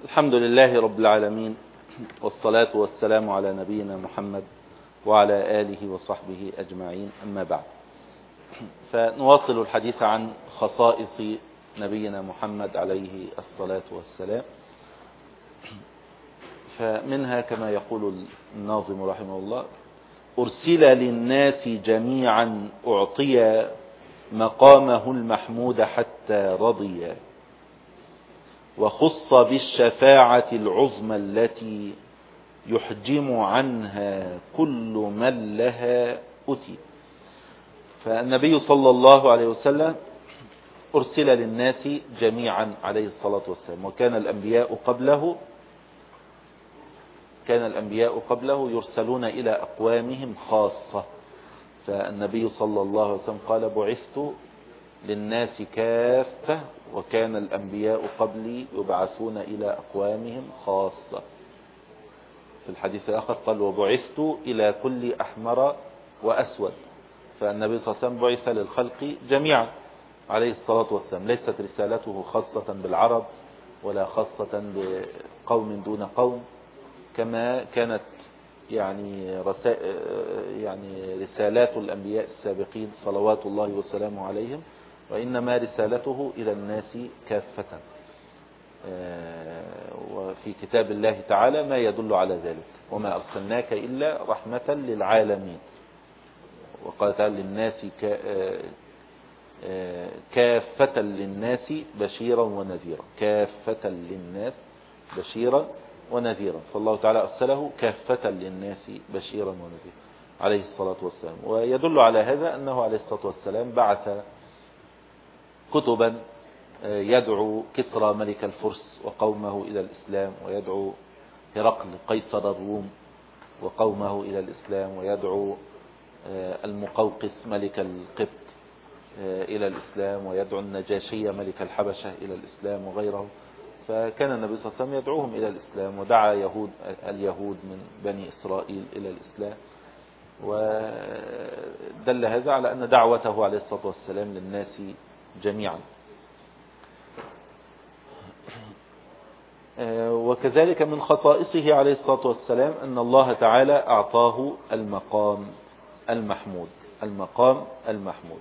الحمد لله رب العالمين، والصلاة والسلام على نبينا محمد وعلى آله وصحبه أجمعين، أما بعد. فنواصل الحديث عن خصائص نبينا محمد عليه الصلاة والسلام. فمنها كما يقول الناظم رحمه الله: أرسل للناس جميعا أعطي مقامه المحمود حتى رضي، وخص بالشفاعة العظمى التي يحجم عنها كل من لها أتي. فالنبي صلى الله عليه وسلم أرسل للناس جميعا عليه الصلاة والسلام، وكان الأنبياء قبله يرسلون إلى أقوامهم خاصة. فالنبي صلى الله عليه وسلم قال: بعثت للناس كافة، وكان الأنبياء قبلي يبعثون إلى أقوامهم خاصة. في الحديث الآخر قال: وبعثت إلى كل أحمر وأسود. فالنبي صلى الله عليه وسلم بعث للخلق جميعا عليه الصلاة والسلام، ليست رسالته خاصة بالعرب ولا خاصة بقوم دون قوم كما كانت يعني رسالات الأنبياء السابقين صلوات الله وسلامه عليهم، وإنما رسالته إلى الناس كافة. وفي كتاب الله تعالى ما يدل على ذلك: وما أرسلناك إلا رحمة للعالمين. وقال تعالى: للناس كافة للناس بشيرا ونذيرا، كافة للناس بشيرا ونذيرا. فالله تعالى أرسله كافة للناس بشيرا ونذيرا عليه الصلاة والسلام. ويدل على هذا أنه عليه الصلاة والسلام بعث كتبا يدعو كسرى ملك الفرس وقومه إلى الإسلام، ويدعو هرقل قيصر الروم وقومه إلى الإسلام، ويدعو المقوقس ملك القبط إلى الإسلام، ويدعو النجاشي ملك الحبشة إلى الإسلام وغيره. فكان النبي صلى الله عليه وسلم يدعوهم إلى الإسلام، ودعا اليهود من بني إسرائيل إلى الإسلام. ودل هذا على أن دعوته عليه الصلاة والسلام للناس جميعا. وكذلك من خصائصه عليه الصلاة والسلام أن الله تعالى أعطاه المقام المحمود، المقام المحمود.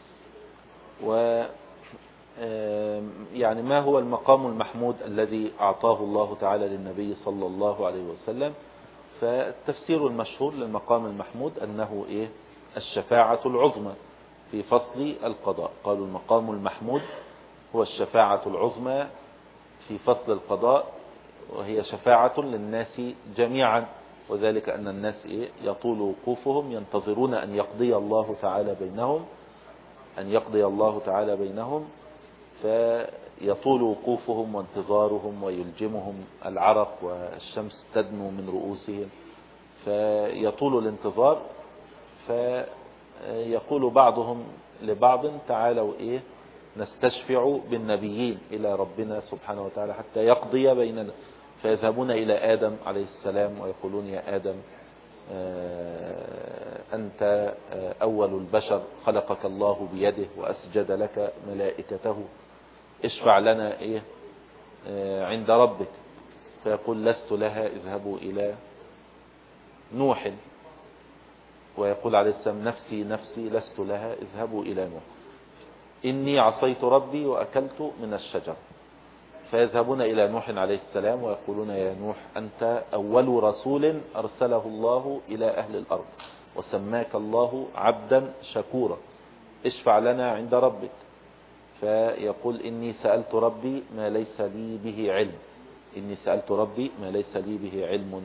يعني ما هو المقام المحمود الذي أعطاه الله تعالى للنبي صلى الله عليه وسلم؟ فالتفسير المشهور للمقام المحمود أنه الشفاعة العظمى في فصل القضاء. قالوا المقام المحمود هو الشفاعة العظمى في فصل القضاء، وهي شفاعة للناس جميعا، وذلك أن الناس يطول وقوفهم ينتظرون أن يقضي الله تعالى بينهم، فيطول وقوفهم وانتظارهم ويلجمهم العرق والشمس تدنو من رؤوسهم، فيطول الانتظار. فيقول بعضهم لبعض: تعالوا نستشفع بالنبيين إلى ربنا سبحانه وتعالى حتى يقضي بيننا. فيذهبون إلى آدم عليه السلام ويقولون: يا آدم، أنت أول البشر، خلقك الله بيده وأسجد لك ملائكته، اشفع لنا عند ربك. فيقول: لست لها، اذهبوا إلى نوح. ويقول عليه السلام: نفسي نفسي، لست لها، اذهبوا إلى نوح، إني عصيت ربي وأكلت من الشجر. فيذهبون إلى نوح عليه السلام ويقولون: يا نوح، أنت أول رسول أرسله الله إلى أهل الأرض، وسماك الله عبدا شكورا، اشفع لنا عند ربك. فيقول: إني سألت ربي ما ليس لي به علم، إني سألت ربي ما ليس لي به علم،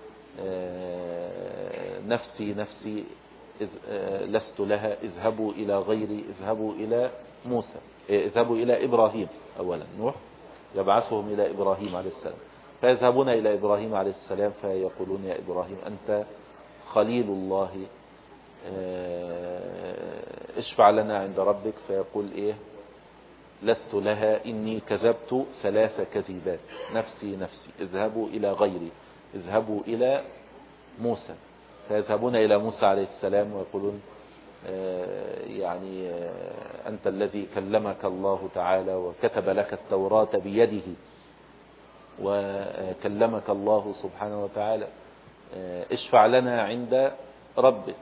نفسي نفسي، لست لها، اذهبوا إلى غيري، اذهبوا إلى موسى، اذهبوا إلى إبراهيم. أولا نوح يبعثهم إلى إبراهيم عليه السلام، فيذهبون إلى إبراهيم عليه السلام فيقولون: يا إبراهيم، أنت خليل الله، اشفع لنا عند ربك. فيقول: لست لها، إني كذبت 3 كذبات، نفسي نفسي، اذهبوا إلى غيري، اذهبوا إلى موسى. فيذهبون إلى موسى عليه السلام ويقولون: أنت الذي كلمك الله تعالى وكتب لك التوراة بيده، وكلمك الله سبحانه وتعالى اشفع لنا عند ربك.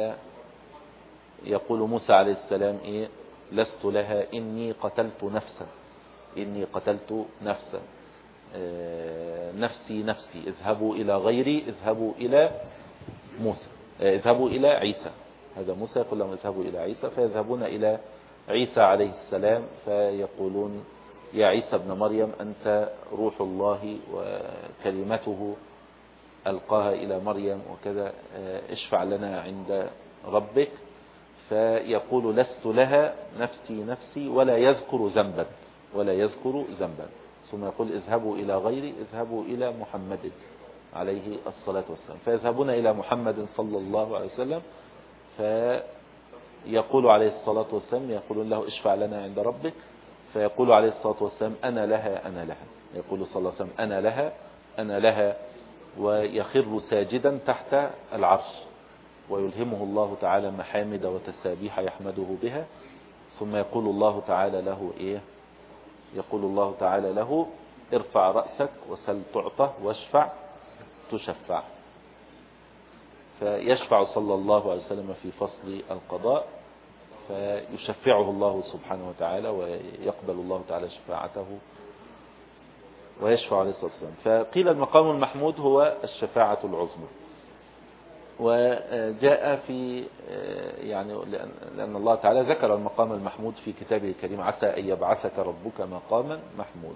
فيقول موسى عليه السلام إيه؟ لست لها إني قتلت نفسا، إني قتلت نفسا، نفسي نفسي، اذهبوا إلى غيري، اذهبوا إلى موسى، اذهبوا إلى عيسى. هذا موسى يقول لهم اذهبوا إلى عيسى، فيذهبون إلى عيسى عليه السلام فيقولون يا عيسى ابن مريم أنت روح الله وكلمته ألقاها إلى مريم وكذا، اشفع لنا عند ربك. فيقول لست لها نفسي نفسي، ولا يذكر ذنبا، ولا يذكر ذنبا. ثم يقول اذهبوا إلى غيري، اذهبوا إلى محمد عليه الصلاة والسلام. فيذهبون إلى محمد صلى الله عليه وسلم، فيقول عليه الصلاة والسلام، يقولون له اشفع لنا عند ربك، فيقول عليه الصلاة والسلام أنا لها أنا لها. يقول صلى الله عليه وسلم أنا لها أنا لها، ويخر ساجدا تحت العرش، ويلهمه الله تعالى محامد وتسابيح يحمده بها. ثم يقول الله تعالى له إيه؟ يقول الله تعالى له ارفع رأسك وسل تعطى واشفع تشفع. فيشفع صلى الله عليه وسلم في فصل القضاء، فيشفعه الله سبحانه وتعالى، ويقبل الله تعالى شفاعته ويشفع عليه الصلاة والسلام. فقيل المقام المحمود هو الشفاعة العظمى. وجاء في يعني لأن الله تعالى ذكر المقام المحمود في كتابه الكريم عسى أن يبعثك ربك مقاما محمودا.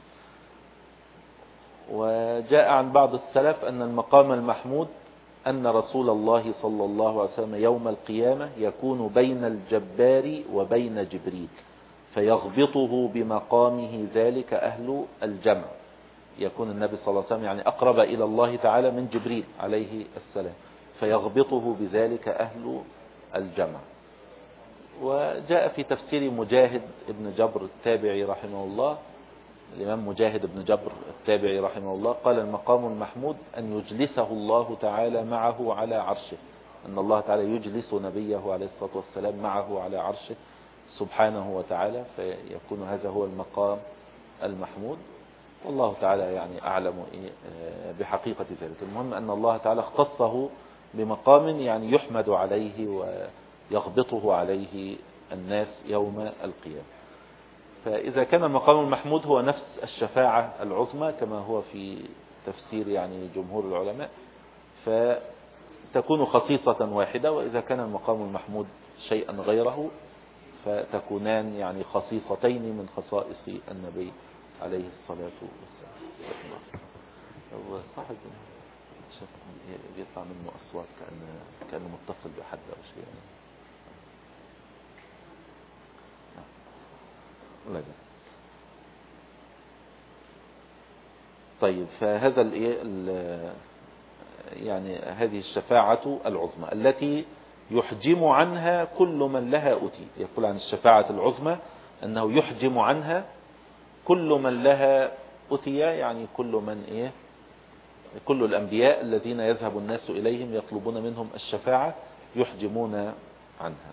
وجاء عن بعض السلف أن المقام المحمود أن رسول الله صلى الله عليه وسلم يوم القيامة يكون بين الجبار وبين جبريل، فيغبطه بمقامه ذلك أهل الجمع. يكون النبي صلى الله عليه وسلم يعني أقرب إلى الله تعالى من جبريل عليه السلام، فيغبطه بذلك أهل الجمع. وجاء في تفسير مجاهد ابن جبر التابعي رحمه الله، الإمام مجاهد ابن جبر التابعي رحمه الله قال المقام المحمود أن يجلسه الله تعالى معه على عرشه، أن الله تعالى يجلس نبيه عليه الصلاة والسلام معه على عرشه سبحانه وتعالى، فيكون هذا هو المقام المحمود. والله تعالى يعني أعلم بحقيقة ذلك. المهم أن الله تعالى اختصه بمقام يعني يحمد عليه ويغبطه عليه الناس يوم القيامة. فإذا كان المقام المحمود هو نفس الشفاعة العظمى كما هو في تفسير يعني جمهور العلماء، فتكون خصيصة واحدة. وإذا كان المقام المحمود شيئا غيره فتكونان يعني خصيصتين من خصائص النبي عليه الصلاة والسلام. هو صاحب شاف بيطلع منه أصوات كأنه متصل بحد أو شيء. لا. طيب، فهذا يعني هذه الشفاعة العظمى التي يحجم عنها كل من لها أتي. يقول عن الشفاعة العظمى أنه يحجم عنها كل من لها أتي، يعني كل الأنبياء الذين يذهب الناس إليهم يطلبون منهم الشفاعة يحجمون عنها.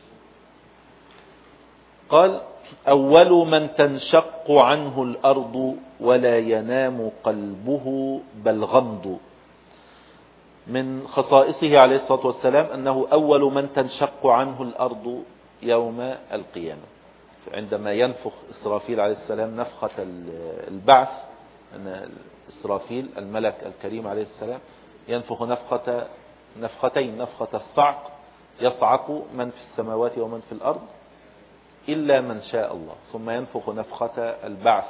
قال أول من تنشق عنه الأرض ولا ينام قلبه بل غمض. من خصائصه عليه الصلاة والسلام أنه أول من تنشق عنه الأرض يوم القيامة، عندما ينفخ إسرافيل عليه السلام نفخة البعث. أن إسرافيل الملك الكريم عليه السلام ينفخ نفختين، نفخة الصعق يصعق من في السماوات ومن في الأرض إلا من شاء الله، ثم ينفخ نفخة البعث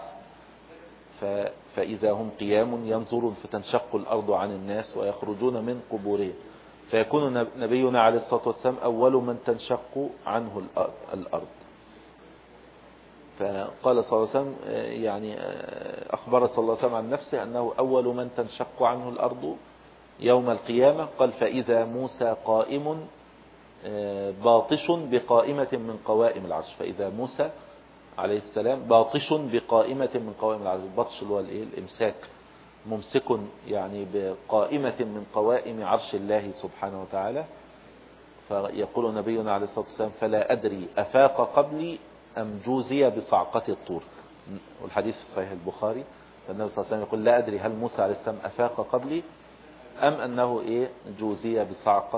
فإذا هم قيام ينظرون فتنشق الأرض عن الناس ويخرجون من قبورهم، فيكون نبينا عليه الصلاة والسلام أول من تنشق عنه الأرض. فقال صلى الله عليه وسلم يعني أخبر صلى الله عليه وسلم عن نفسه أنه أول من تنشق عنه الأرض يوم القيامة. قال فإذا موسى قائم باطش بقائمة من قوائم العرش. فإذا موسى عليه السلام باطش بقائمة من قوائم العرش. البطش اللي هو الإمساك، ممسك يعني بقائمة من قوائم عرش الله سبحانه وتعالى. فيقول نبينا عليه الصلاة والسلام فلا أدري أفاق قبلي أم جوزي بصعقة الطور. والحديث في صحيح البخاري فالنبي صلى الله عليه وسلم يقول لا أدري هل موسى عليه السلام أفاق قبلي أم أنه جوزي بصعقة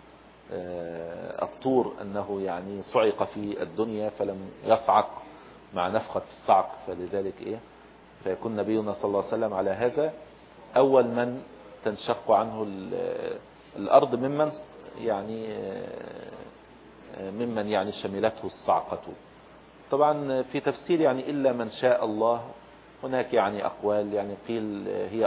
الطور، أنه يعني صعق في الدنيا فلم يصعق مع نفخة الصعق، فلذلك فيكون نبينا صلى الله عليه وسلم على هذا أول من تنشق عنه الأرض ممن يعني شملته الصعقة. طبعا في تفسير يعني إلا من شاء الله، هناك يعني أقوال، يعني قيل هي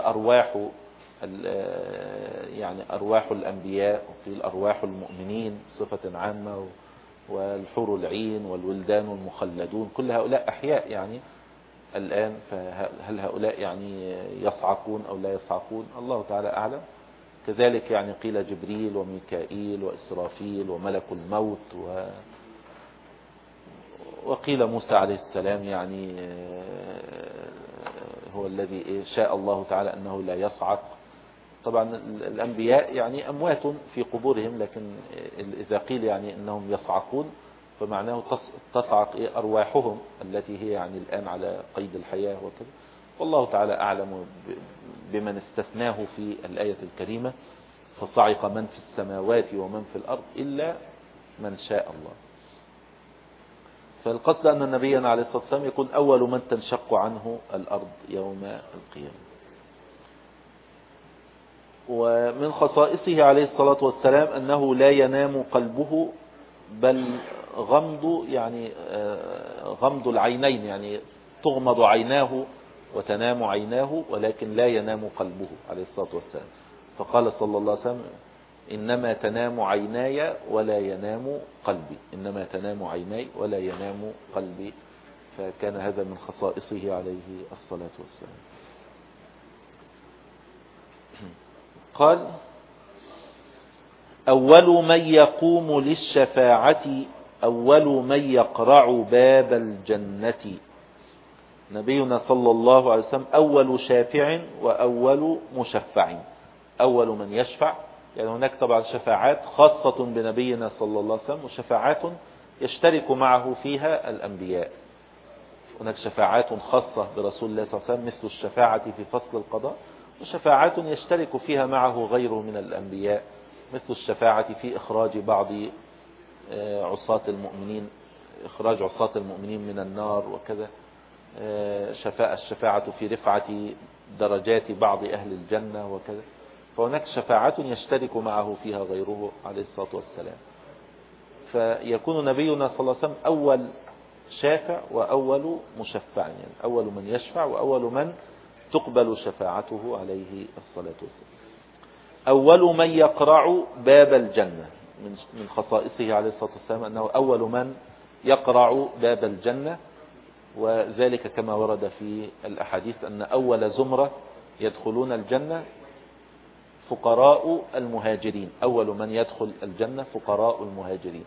أرواح الأنبياء، وقيل أرواح المؤمنين صفة عامة، والحور العين والولدان المخلدون كل هؤلاء أحياء يعني الآن، فهل هؤلاء يعني يصعقون أو لا يصعقون الله تعالى أعلم. كذلك يعني قيل جبريل وميكائيل وإسرافيل وملك الموت وقيل موسى عليه السلام يعني هو الذي شاء الله تعالى أنه لا يصعق. طبعا الأنبياء يعني أموات في قبورهم، لكن إذا قيل يعني أنهم يصعقون فمعناه تصعق أرواحهم التي هي يعني الآن على قيد الحياة وكذا. والله تعالى أعلم بمن استثناه في الآية الكريمة، فصعق من في السماوات ومن في الأرض إلا من شاء الله. فالقصد أن النبي عليه الصلاة والسلام يكون أول من تنشق عنه الأرض يوم القيامة. ومن خصائصه عليه الصلاة والسلام أنه لا ينام قلبه، بل غمض العينين، يعني تغمض عيناه وتنام عيناه، ولكن لا ينام قلبه عليه الصلاة والسلام. فقال صلى الله عليه وسلم إنما تنام عيناي ولا ينام قلبي، إنما تنام عيناي ولا ينام قلبي. فكان هذا من خصائصه عليه الصلاة والسلام. قال أول من يقوم للشفاعة أول من يقرع باب الجنة. نبينا صلى الله عليه وسلم أول شافع وأول مشفع. أول من يشفع، يعني هناك طبعا شفاعات خاصة بنبينا صلى الله عليه وسلم، وشفاعات يشترك معه فيها الأنبياء. هناك شفاعات خاصة برسول الله صلى الله عليه وسلم مثل الشفاعة في فصل القضاء، وشفاعات يشترك فيها معه غيره من الأنبياء مثل الشفاعة في إخراج بعض عصاة المؤمنين، إخراج عصاة المؤمنين من النار وكذا. الشفاعة في رفعة درجات بعض أهل الجنة وكذا. فهناك شفاعات يشترك معه فيها غيره عليه الصلاة والسلام. فيكون نبينا صلى الله عليه وسلم أول شافع وأول مشفع، يعني أول من يشفع وأول من تقبل شفاعته عليه الصلاة والسلام. أول من يقرع باب الجنة، من خصائصه عليه الصلاة والسلام أنه أول من يقرع باب الجنة، وذلك كما ورد في الأحاديث أن أول زمرة يدخلون الجنة فقراء المهاجرين. أول من يدخل الجنة فقراء المهاجرين،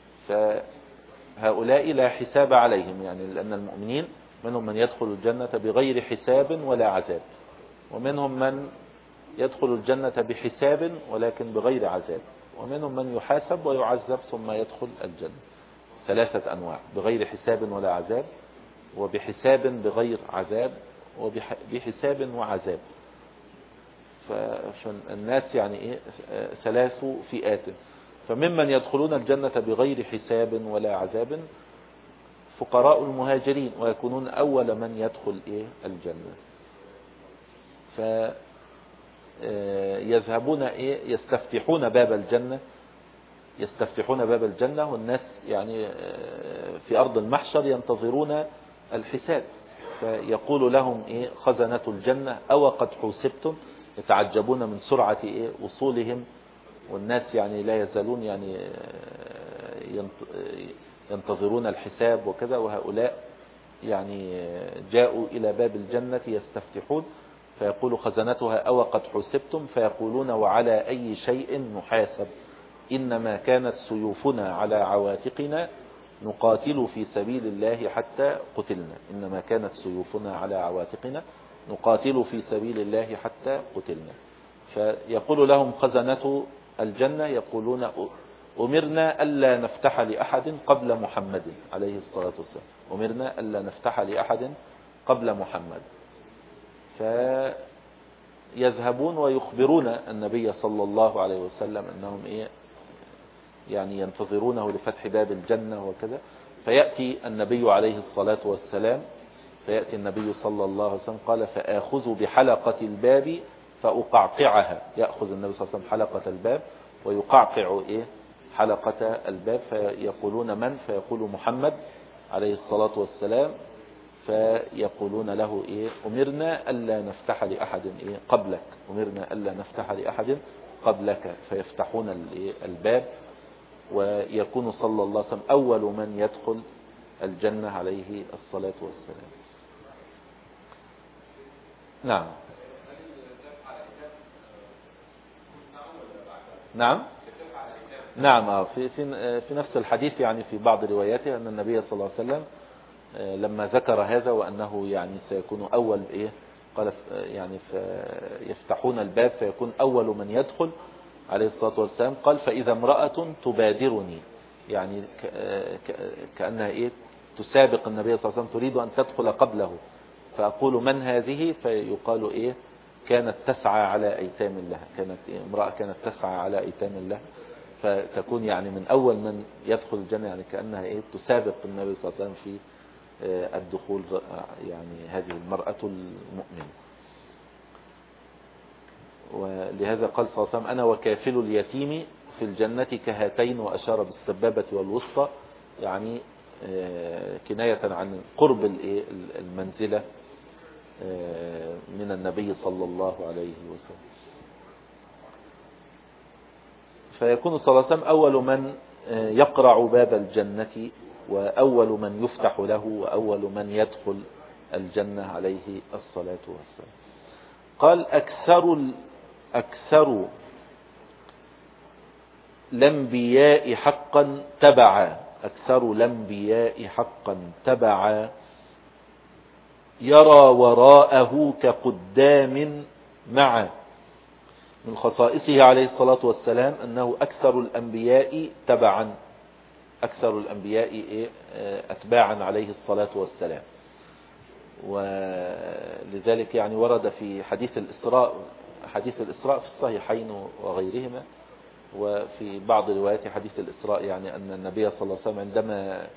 فهؤلاء لا حساب عليهم، يعني لأن المؤمنين منهم من يدخل الجنة بغير حساب ولا عذاب، ومنهم من يدخل الجنة بحساب ولكن بغير عذاب، ومنهم من يحاسب ويعذب ثم يدخل الجنة. ثلاثة أنواع: بغير حساب ولا عذاب، وبحساب بغير عذاب، وبحساب وعذاب. فالناس يعني ثلاث فئات. فممن يدخلون الجنة بغير حساب ولا عذاب فقراء المهاجرين، ويكونون أول من يدخل الجنة. فيذهبون يستفتحون باب الجنة، يستفتحون باب الجنة، والناس يعني في أرض المحشر ينتظرون الحساب. فيقول لهم خزنة الجنة أو قد حوسبتم، يتعجبون من سرعة وصولهم، والناس يعني لا يزالون يعني ينتظرون الحساب وكذا، وهؤلاء يعني جاءوا إلى باب الجنة يستفتحون، فيقول خزنتها أو قد حسبتم، فيقولون وعلى أي شيء نحاسب؟ إنما كانت سيوفنا على عواتقنا نقاتل في سبيل الله حتى قتلنا. إنما كانت سيوفنا على عواتقنا نقاتل في سبيل الله حتى قتلنا. فيقول لهم خزنة الجنة، يقولون أمرنا ألا نفتح لأحد قبل محمد عليه الصلاة والسلام، أمرنا ألا نفتح لأحد قبل محمد. فيذهبون ويخبرون النبي صلى الله عليه وسلم أنهم يعني ينتظرونه لفتح باب الجنة وكذا. فيأتي النبي عليه الصلاة والسلام، فيأتي النبي صلى الله عليه وسلم قال فآخذ بحلقة الباب فأقعقعها. يأخذ النبي صلى الله عليه وسلم حلقة الباب ويقعقع حلقة الباب، فيقولون من؟ فيقول محمد عليه الصلاة والسلام، فيقولون له أمرنا ألا نفتح لأحد قبلك، أمرنا ألا نفتح لأحد قبلك. فيفتحون الباب، ويكون صلى الله عليه وسلم أول من يدخل الجنة عليه الصلاة والسلام. نعم نعم نعم. في نفس الحديث يعني في بعض رواياته أن النبي صلى الله عليه وسلم لما ذكر هذا وأنه يعني سيكون أول قال يعني يفتحون الباب فيكون أول من يدخل عليه الصلاة والسلام، قال فإذا امرأة تبادرني، يعني كأنها تسابق النبي صلى الله عليه وسلم، تريد أن تدخل قبله، فأقول من هذه؟ فيقال كانت تسعى على أيتام لها، كانت امرأة كانت تسعى على أيتام لها، فتكون يعني من أول من يدخل الجنة، يعني كأنها تسابق النبي صلى الله عليه وسلم في الدخول، يعني هذه المرأة المؤمنة. ولهذا قال صلى الله عليه وسلم أنا وكافل اليتيم في الجنة كهاتين، وأشار بالسبابة والوسطى، يعني كناية عن قرب المنزلة من النبي صلى الله عليه وسلم. فيكون صلى الله عليه وسلم أول من يقرع باب الجنة، وأول من يفتح له، وأول من يدخل الجنة عليه الصلاة والسلام. قال أكثر الأنبياء حقا تبعا، أكثر الأنبياء حقا تبعا، يرى وراءه كقدام معا. من خصائصه عليه الصلاة والسلام أنه أكثر الأنبياء تبعا، أكثر الأنبياء أتباعا عليه الصلاة والسلام. ولذلك يعني ورد في حديث الإسراء في الصحيحين وغيرهما، وفي بعض روايات حديث الإسراء يعني أن النبي صلى الله عليه وسلم عندما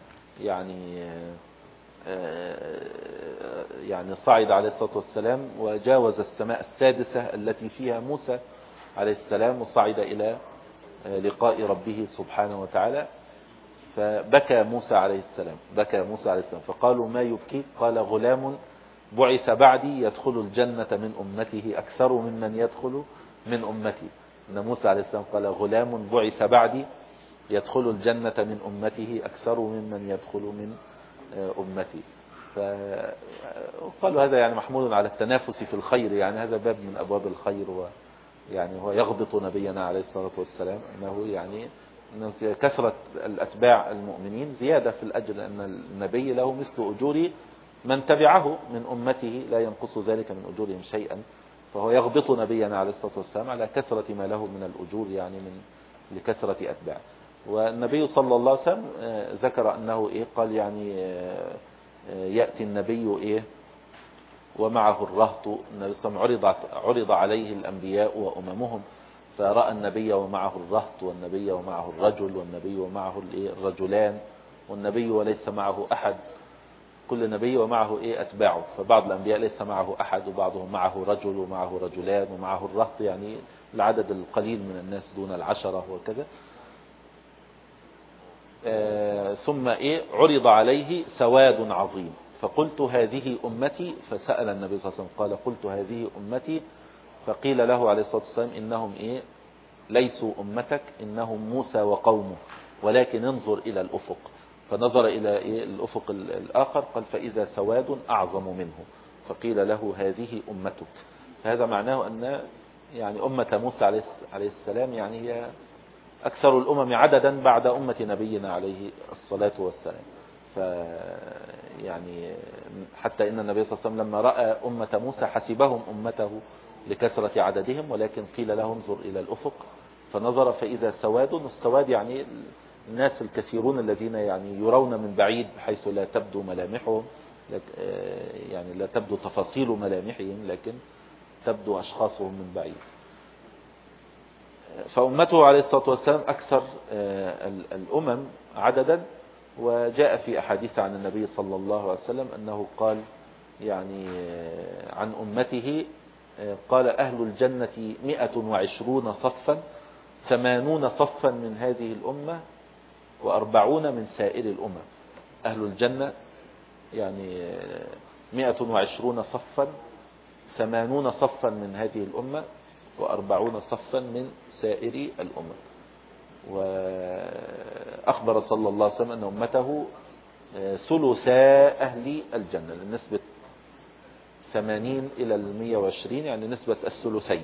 يعني صعد عليه الصلاة والسلام وجاوز السماء السادسة التي فيها موسى عليه السلام، وصعد إلى لقاء ربه سبحانه وتعالى، فبكى موسى عليه السلام، فقالوا ما يبكيك؟ قال غلام بعث بعدي يدخل الجنة من أمته أكثر ممن يدخل من أمتي. أن موسى عليه السلام قال غلام بعث بعدي يدخل الجنة من أمته أكثر ممن يدخل من أمتي. فقالوا هذا يعني محمول على التنافس في الخير، يعني هذا باب من أبواب الخير، يعني هو يغبط نبينا عليه الصلاة والسلام أنه يعني أن كثرة الأتباع المؤمنين زيادة في الأجر، لأن النبي له مثل أجور من تبعه من أمته، لا ينقص ذلك من أجورهم شيئا، فهو يغبط نبينا عليه الصلاة والسلام على كثرة ما له من الأجور، يعني لكثرة أتباعه. والنبي صلى الله عليه وسلم ذكر أنه قال يعني يأتي النبي ومعه الرهط. النبي صلى الله عليه وسلم عرض عليه الأنبياء وأممهم، فرأى النبي ومعه الرهط، والنبي ومعه الرجل، والنبي ومعه الرجلان، والنبي وليس معه أحد. كل نبي ومعه أتباعه، فبعض الأنبياء ليس معه أحد، وبعضهم معه رجل ومعه رجلان ومعه الرهط، يعني العدد القليل من الناس دون العشرة وكذا. ثم عرض عليه سواد عظيم، فقلت هذه أمتي، فسأل النبي صلى الله عليه وسلم قال قلت هذه أمتي، فقيل له عليه الصلاة والسلام إنهم ليسوا أمتك، إنهم موسى وقومه، ولكن انظر إلى الأفق. فنظر إلى الأفق الآخر، قال فإذا سواد أعظم منه، فقيل له هذه أمتك. فهذا معناه أن يعني أمة موسى عليه السلام يعني هي أكثر الأمم عددا بعد أمة نبينا عليه الصلاة والسلام. يعني حتى إن النبي صلى الله عليه وسلم لما رأى أمة موسى حسبهم أمته لكثرة عددهم، ولكن قيل له انظر إلى الأفق، فنظر فإذا سواد. السواد يعني الناس الكثيرون الذين يعني يرون من بعيد بحيث لا تبدو ملامحهم، يعني لا تبدو تفاصيل ملامحهم، لكن تبدو أشخاصهم من بعيد. فأمته عليه الصلاة والسلام أكثر الأمم عددا، وجاء في أحاديث عن النبي صلى الله عليه وسلم أنه قال يعني عن أمته، قال أهل الجنة 120 صفا، 80 صفا من هذه الأمة و40 من سائر الأمم. أهل الجنة يعني 120 صفا، 80 صفا من هذه الأمة و40 صفا من سائر الأمم. وأخبر صلى الله عليه وسلم أن أمته ثلثا أهل الجنة، لنسبة 80 إلى 120 يعني نسبة الثلثين.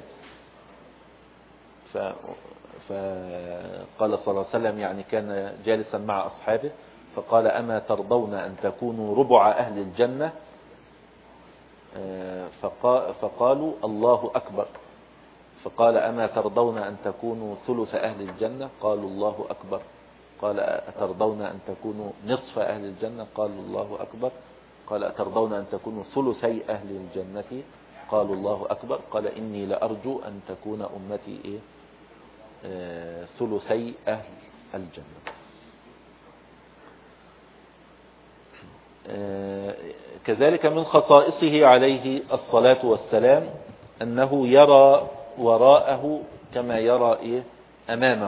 فقال صلى الله عليه وسلم يعني كان جالسا مع أصحابه فقال أما ترضون أن تكونوا ربع أهل الجنة؟ فقالوا الله أكبر. فقال أما ترضون أن تكونوا ثلث أهل الجنة؟ قالوا الله أكبر. قال أترضون أن تكونوا نصف أهل الجنة؟ قالوا الله أكبر. قال أترضون أن تكونوا ثلثي أهل الجنة؟ قالوا الله أكبر. قال إني لأرجو أن تكون أمتي ثلثي أهل الجنة. كذلك من خصائصه عليه الصلاة والسلام أنه يرى وراءه كما يرى أمامه.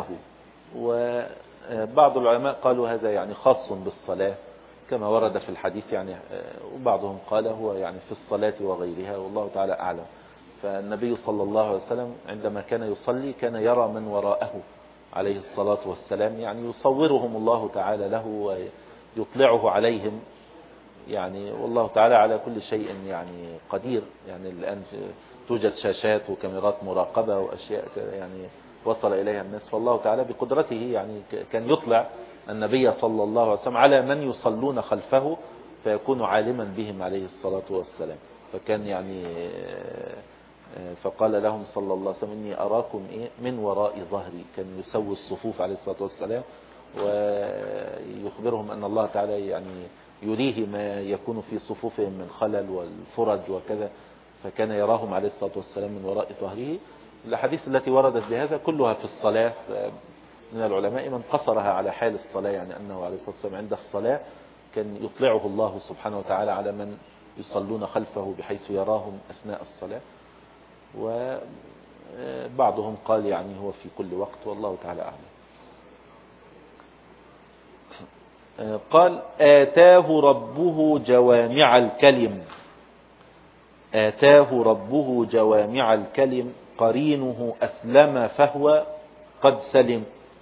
وبعض العلماء قالوا هذا يعني خاص بالصلاة كما ورد في الحديث يعني، وبعضهم قال هو يعني في الصلاة وغيرها، والله تعالى أعلم. فالنبي صلى الله عليه وسلم عندما كان يصلي كان يرى من وراءه عليه الصلاة والسلام، يعني يصورهم الله تعالى له ويطلعه عليهم يعني، والله تعالى على كل شيء يعني قدير. يعني الآن توجد شاشات وكاميرات مراقبة وأشياء يعني وصل إليها الناس، فالله تعالى بقدرته يعني كان يطلع النبي صلى الله عليه وسلم على من يصلون خلفه فيكون عالما بهم عليه الصلاة والسلام. فكان يعني فقال لهم صلى الله عليه وسلم إني أراكم من وراء ظهري، كان يسوي الصفوف عليه الصلاة والسلام ويخبرهم أن الله تعالى يعني يريه ما يكون في صفوفهم من خلل والفرج وكذا، فكان يراهم عليه الصلاة والسلام من وراء ظهره. الأحاديث التي وردت بهذا كلها في الصلاة، من العلماء من قصرها على حال الصلاة، يعني أنه عليه الصلاة والسلام عند الصلاة كان يطلعه الله سبحانه وتعالى على من يصلون خلفه بحيث يراهم أثناء الصلاة. وبعضهم قال يعني هو في كل وقت، والله تعالى أعلم. قال آتاه ربه جوامع الكلم. آتاه ربه جوامع الكلم قرينه أسلم فهو قد سلم.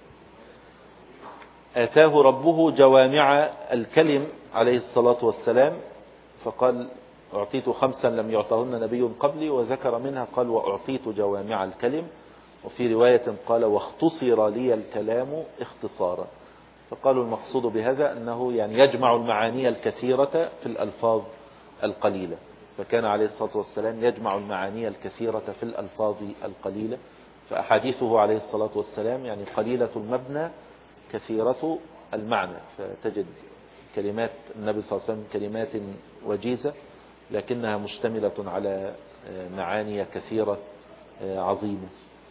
آتاه ربه جوامع الكلم عليه الصلاة والسلام، فقال أعطيت 5 لم يعطهن نبي قبلي، وذكر منها قال وأعطيت جوامع الكلم. وفي رواية قال واختصر لي الكلام اختصارا. فقالوا المقصود بهذا أنه يعني يجمع المعاني الكثيرة في الألفاظ القليلة، فكان عليه الصلاة والسلام يجمع المعاني الكثيرة في الألفاظ القليلة. فأحاديثه عليه الصلاة والسلام يعني قليلة المبنى كثيرة المعنى، فتجد كلمات النبي صلى الله عليه وسلم كلمات وجيزة لكنها مشتملة على معاني كثيرة عظيمة.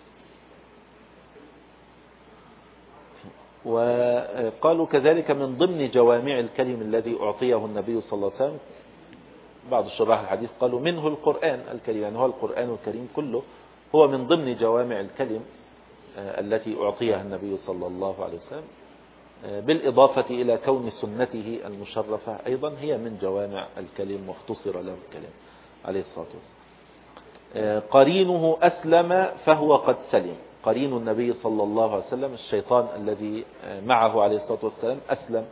وقالوا كذلك من ضمن جوامع الكلم الذي أعطيه النبي صلى الله عليه وسلم، بعض الشراح الحديث قالوا منه القرآن الكريم، يعني هو القرآن الكريم كله هو من ضمن جوامع الكلم التي أعطيها النبي صلى الله عليه وسلم، بالإضافة إلى كون سنته المشرفة أيضا هي من جوامع الكلم واختصر له الكلام عليه الصلاة والسلام. قرينه أسلم فهو قد سلم. قرين النبي صلى الله عليه وسلم الشيطان الذي معه عليه الصلاة والسلام أسلم،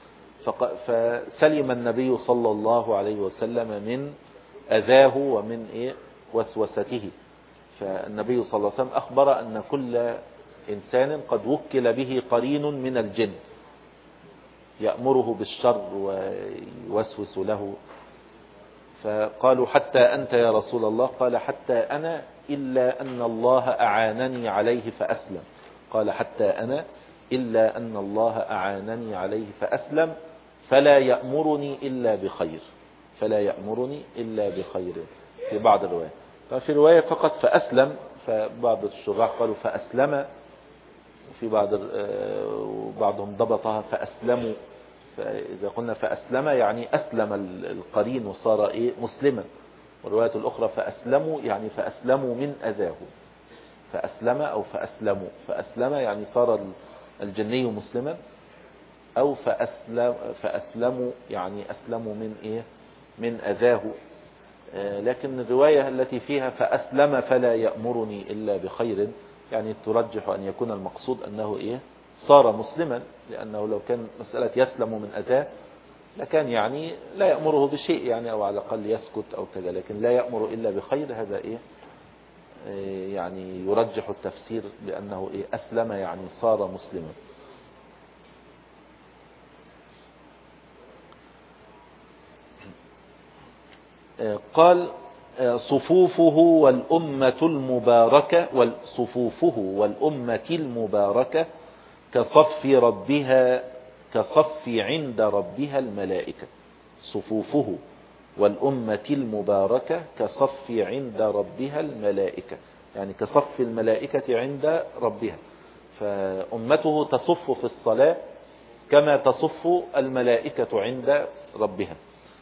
فسلم النبي صلى الله عليه وسلم من أذاه ومن وسوسته. فالنبي صلى الله عليه وسلم أخبر أن كل إنسان قد وكل به قرين من الجن يأمره بالشر ويوسوس له. فقالوا حتى أنت يا رسول الله؟ قال حتى أنا إلا أن الله أعانني عليه فأسلم. قال حتى أنا إلا أن الله أعانني عليه فأسلم، فلا يأمرني إلا بخير. فلا يأمرني إلا بخير في بعض الروايات. ففي رواية فقط فأسلم، فبعض الشراح قالوا فأسلم، وفي بعضهم ضبطها فأسلموا. فإذا قلنا فأسلم يعني أسلم القرين وصار مسلما. والرواية الأخرى فأسلموا يعني فأسلموا من أذاه. فأسلم أو فأسلموا. فأسلم يعني صار الجني مسلما، أو فأسلموا يعني أسلموا من أذاه. لكن الرواية التي فيها فأسلم فلا يأمرني إلا بخير يعني ترجح أن يكون المقصود أنه صار مسلما، لأنه لو كان مسألة يسلم من أذاه لكان يعني لا يأمره بشيء يعني، أو على الأقل يسكت أو كذا، لكن لا يأمر إلا بخير. هذا يعني يرجح التفسير بأنه أسلم يعني صار مسلما. قال صفوفه والأمة المباركة صفوفه والأمة المباركة كصف عند ربها الملائكة. صفوفه والأمة المباركة كصف عند ربها الملائكة، يعني كصف الملائكة عند ربها. فأمته تصف في الصلاة كما تصف الملائكة عند ربها.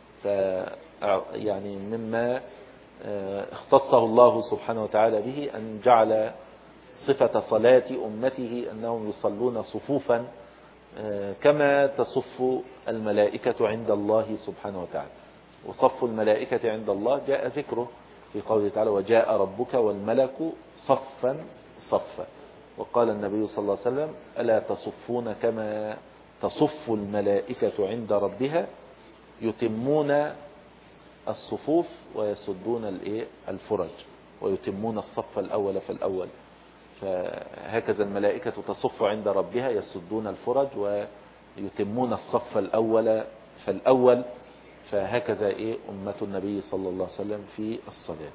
يعني مما اختصه الله سبحانه وتعالى به أن جعل صفة صلاة أمته أنهم يصلون صفوفا كما تصف الملائكة عند الله سبحانه وتعالى. وصف الملائكة عند الله جاء ذكره في قوله تعالى وجاء ربك والملك صفا صفا. وقال النبي صلى الله عليه وسلم ألا تصفون كما تصف الملائكة عند ربها، يتمون الصفوف ويسدون الفرج، ويتمون الصف الأول فالأول. فهكذا الملائكة تصف عند ربها يسدون الفرج ويتمون الصف الأول فالأول. فهكذا أمة النبي صلى الله عليه وسلم في الصلاة.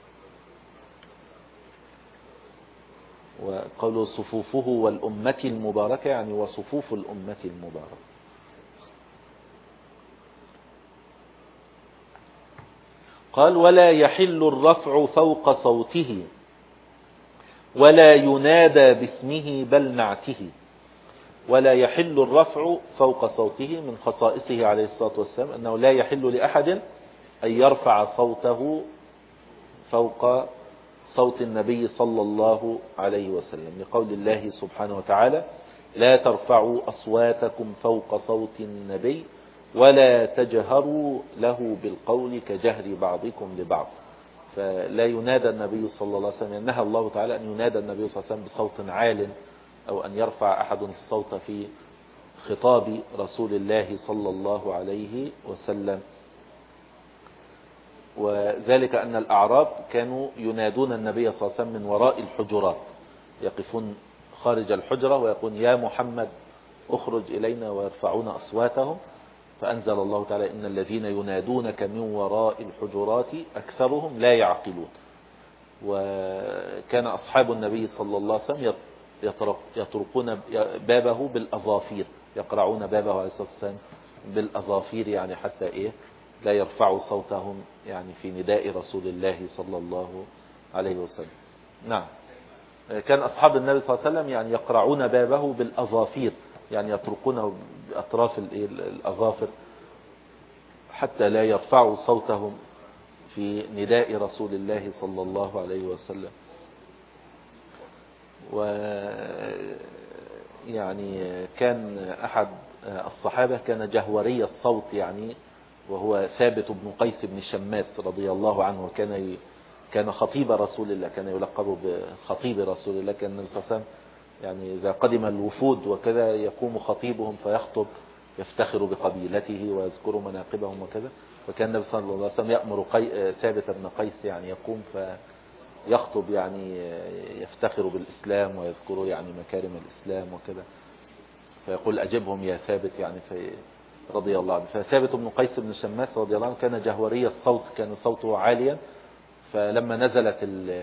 وقالوا صفوفه والأمة المباركة يعني وصفوف الأمة المباركة. قال ولا يحل الرفع فوق صوته ولا ينادى باسمه بل نعته. ولا يحل الرفع فوق صوته، من خصائصه عليه الصلاة والسلام أنه لا يحل لأحد أن يرفع صوته فوق صوت النبي صلى الله عليه وسلم، لقول الله سبحانه وتعالى لا ترفعوا أصواتكم فوق صوت النبي ولا تجهروا له بالقول كجهر بعضكم لبعض. فلا ينادى النبي صلى الله عليه وسلم، نهى الله تعالى أن ينادى النبي صلى الله عليه وسلم بصوت عال، أو أن يرفع أحد الصوت في خطاب رسول الله صلى الله عليه وسلم. وذلك أن الأعراب كانوا ينادون النبي صلى الله عليه وسلم من وراء الحجرات، يقفون خارج الحجرة ويقول يا محمد اخرج إلينا، ويرفعون أصواتهم. فأنزل الله تعالى إن الذين ينادونك من وراء الحجرات أكثرهم لا يعقلون. وكان أصحاب النبي صلى الله عليه وسلم يطرقون بابه بالأظافير، يقرعون بابه عليه الصلاة والسلام بالأظافير، يعني حتى لا يرفعوا صوتهم يعني في نداء رسول الله صلى الله عليه وسلم. نعم، كان أصحاب النبي صلى الله عليه وسلم يعني يقرعون بابه بالأظافير، يعني يطرقونه بأطراف الأظافر حتى لا يرفعوا صوتهم في نداء رسول الله صلى الله عليه وسلم. ويعني كان أحد الصحابة كان جهوري الصوت يعني، وهو ثابت بن قيس بن شماس رضي الله عنه، كان خطيب رسول الله، كان يلقب بخطيب رسول الله. كان النبي صلى الله عليه وسلم يعني إذا قدم الوفود وكذا يقوم خطيبهم فيخطب يفتخر بقبيلته ويذكر مناقبهم وكذا. فكان النبي صلى الله عليه وسلم يأمر ثابت بن قيس يعني يقوم فيخطب يعني يفتخر بالإسلام ويذكر يعني مكارم الإسلام وكذا، فيقول أجبهم يا ثابت يعني رضي الله عنه. فثابت بن قيس بن شماس رضي الله عنه كان جهوري الصوت، كان صوته عاليا. فلما نزلت